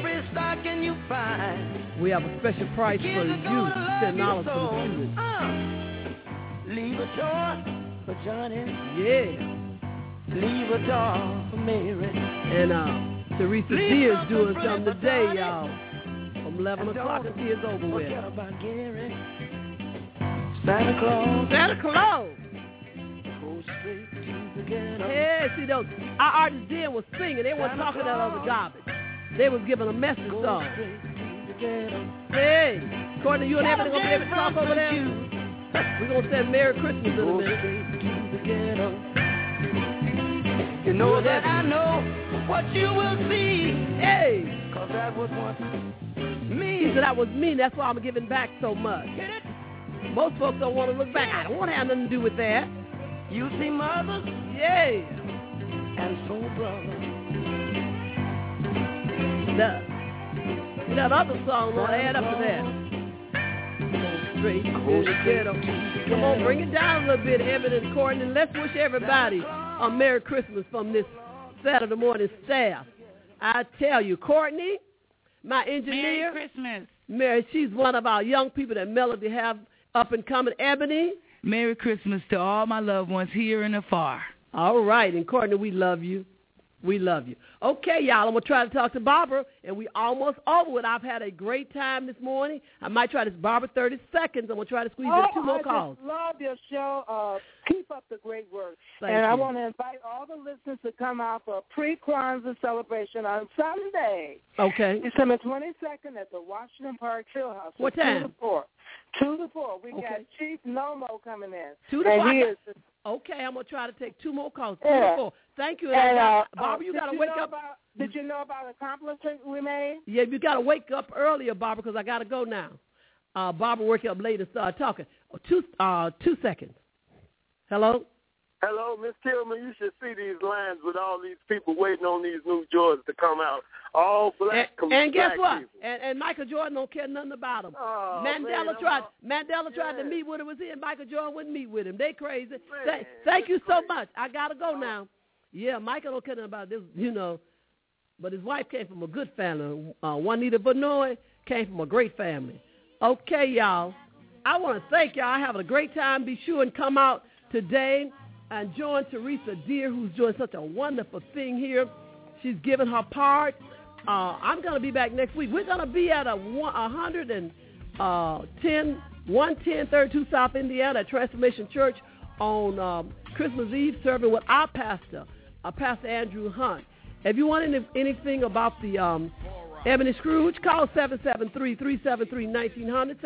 We have a special price for you, $10 for the students. Leave a door for Johnny. Yeah. Leave a door for Mary. And Teresa D is doing something today, y'all. From 11 o'clock until it's over with. Santa Claus. Santa Claus. Yeah, yeah, see those our artists then was singing. They weren't talking that other garbage. They was giving a message song. Hey, Courtney, you and Ebony gonna be able to talk over there? We're gonna say Merry Christmas in a minute. You know that I know what you will see. Hey, 'cause that was once me. He said that was me. That's why I'm giving back so much. Most folks don't want to look back. I don't want to have nothing to do with that. You see mothers, yeah, and soul brothers. That other song will add up to that. Straight to the ghetto. Come on, bring it down a little bit, Ebony and Courtney. Let's wish everybody a Merry Christmas from this Saturday morning staff. I tell you, Courtney, my engineer. Merry Christmas. Mary, she's one of our young people that Melody have up and coming. Ebony. Merry Christmas to all my loved ones here and afar. All right. And Courtney, we love you. We love you. Okay, y'all, I'm going to try to talk to Barbara, and we almost over with. I've had a great time this morning. I might try this, Barbara, 30 seconds. I'm going to try to squeeze in 2 more calls. I love your show. Keep up the great work. Thank you. I want to invite all the listeners to come out for a pre-Kwanzaa celebration on Sunday. Okay. December 22nd at the Washington Park Fieldhouse. What time? 2 to 4. 2 to 4. We got Chief Nomo coming in. 2 to 4. Okay, I'm going to try to take 2 more calls. 2 to 4. Thank you. And, Barbara, you got to wake up. Did you know about the accomplishment we made? Yeah, you got to wake up earlier, Barbara, because I got to go now. Barbara working up late and start talking. 2 seconds. Hello? Hello, Miss Tillman. You should see these lines with all these people waiting on these new Jordans to come out. All black. And guess what? People. And Michael Jordan don't care nothing about them. Oh, Mandela tried to meet with him. Was he? And Michael Jordan wouldn't meet with him. They crazy. Thank you so much. I got to go now. Yeah, Michael don't care nothing about this, But his wife came from a good family. Juanita Benoit came from a great family. Okay, y'all. I want to thank y'all. Having a great time. Be sure and come out today and join Teresa Deer, who's doing such a wonderful thing here. She's giving her part. I'm going to be back next week. We're going to be at 110 32 South Indiana at Transformation Church on Christmas Eve, serving with our pastor, Pastor Andrew Hunt. If you want anything about the Ebony Scrooge, call 773-373-1900,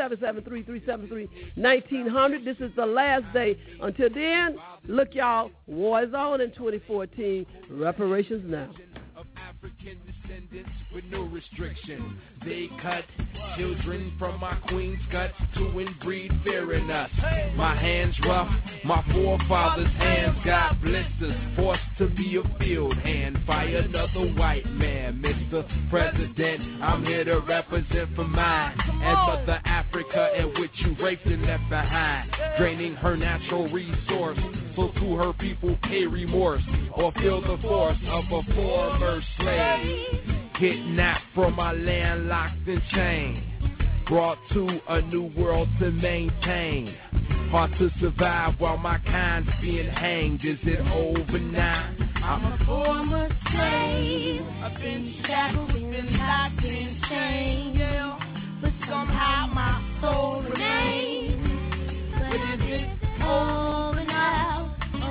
773-373-1900. This is the last day. Until then, look, y'all, war is on in 2014. Reparations now. African descendants with no restriction. They cut children from my queen's guts to inbreed fear in us. My hands rough, my forefathers' hands got blisters, forced to be a field hand by another white man. Mr. President, I'm here to represent for mine and Mother Africa, in which you raped and left behind, draining her natural resource. So to her people pay remorse or feel the force of a former slave, kidnapped from my land, locked in chain, brought to a new world to maintain. Hard to survive while my kind's being hanged. Is it over now? I'm a former slave. I've been shackled, been locked in chains, but somehow my soul remains. But is it over now?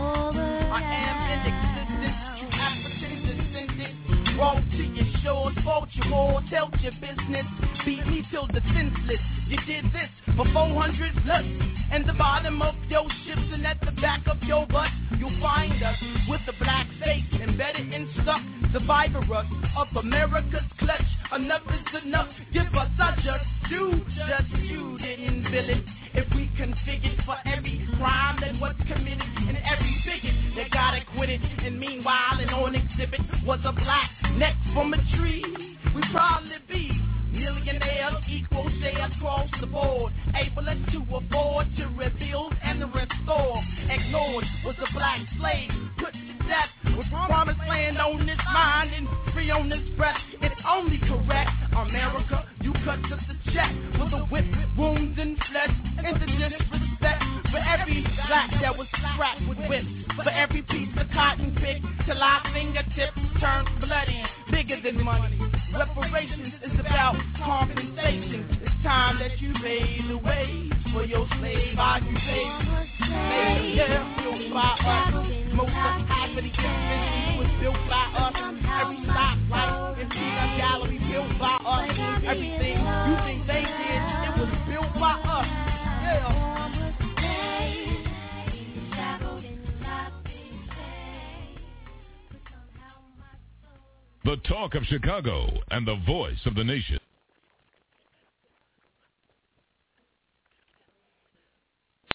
I am in existence, you African descendant. Walk to your shores, fault your more, tell your business. Beat me till the senseless. You did this for 400 plus. And the bottom of your ships and at the back of your butt, you'll find us with the black face embedded in stuff. Survivor us of America's clutch. Enough is enough. Give us our just due. Just you didn't bill it. If we configured for every crime that was committed and every bigot that got acquitted, and meanwhile and on exhibit was a black neck from a tree, we probably be millionaires, equal shares across the board, able to afford to rebuild and restore. Ignored was a black slave put to death with promised land on this mind and free on this breath. It's only correct, America, you cut us a check with a whip, wounds and flesh, and the disrespect for every black that was strapped with whips, for every piece of cotton picked till our fingertips turned bloody, bigger than money. Reparations is about compensation. It's time that you pay the way for your slave occupation. Yeah, built by us. Most of African conventions was built by us. Every stoplight and peanut gallery built by us. Everything you think they did, it was built by us. Yeah. The talk of Chicago and the voice of the nation.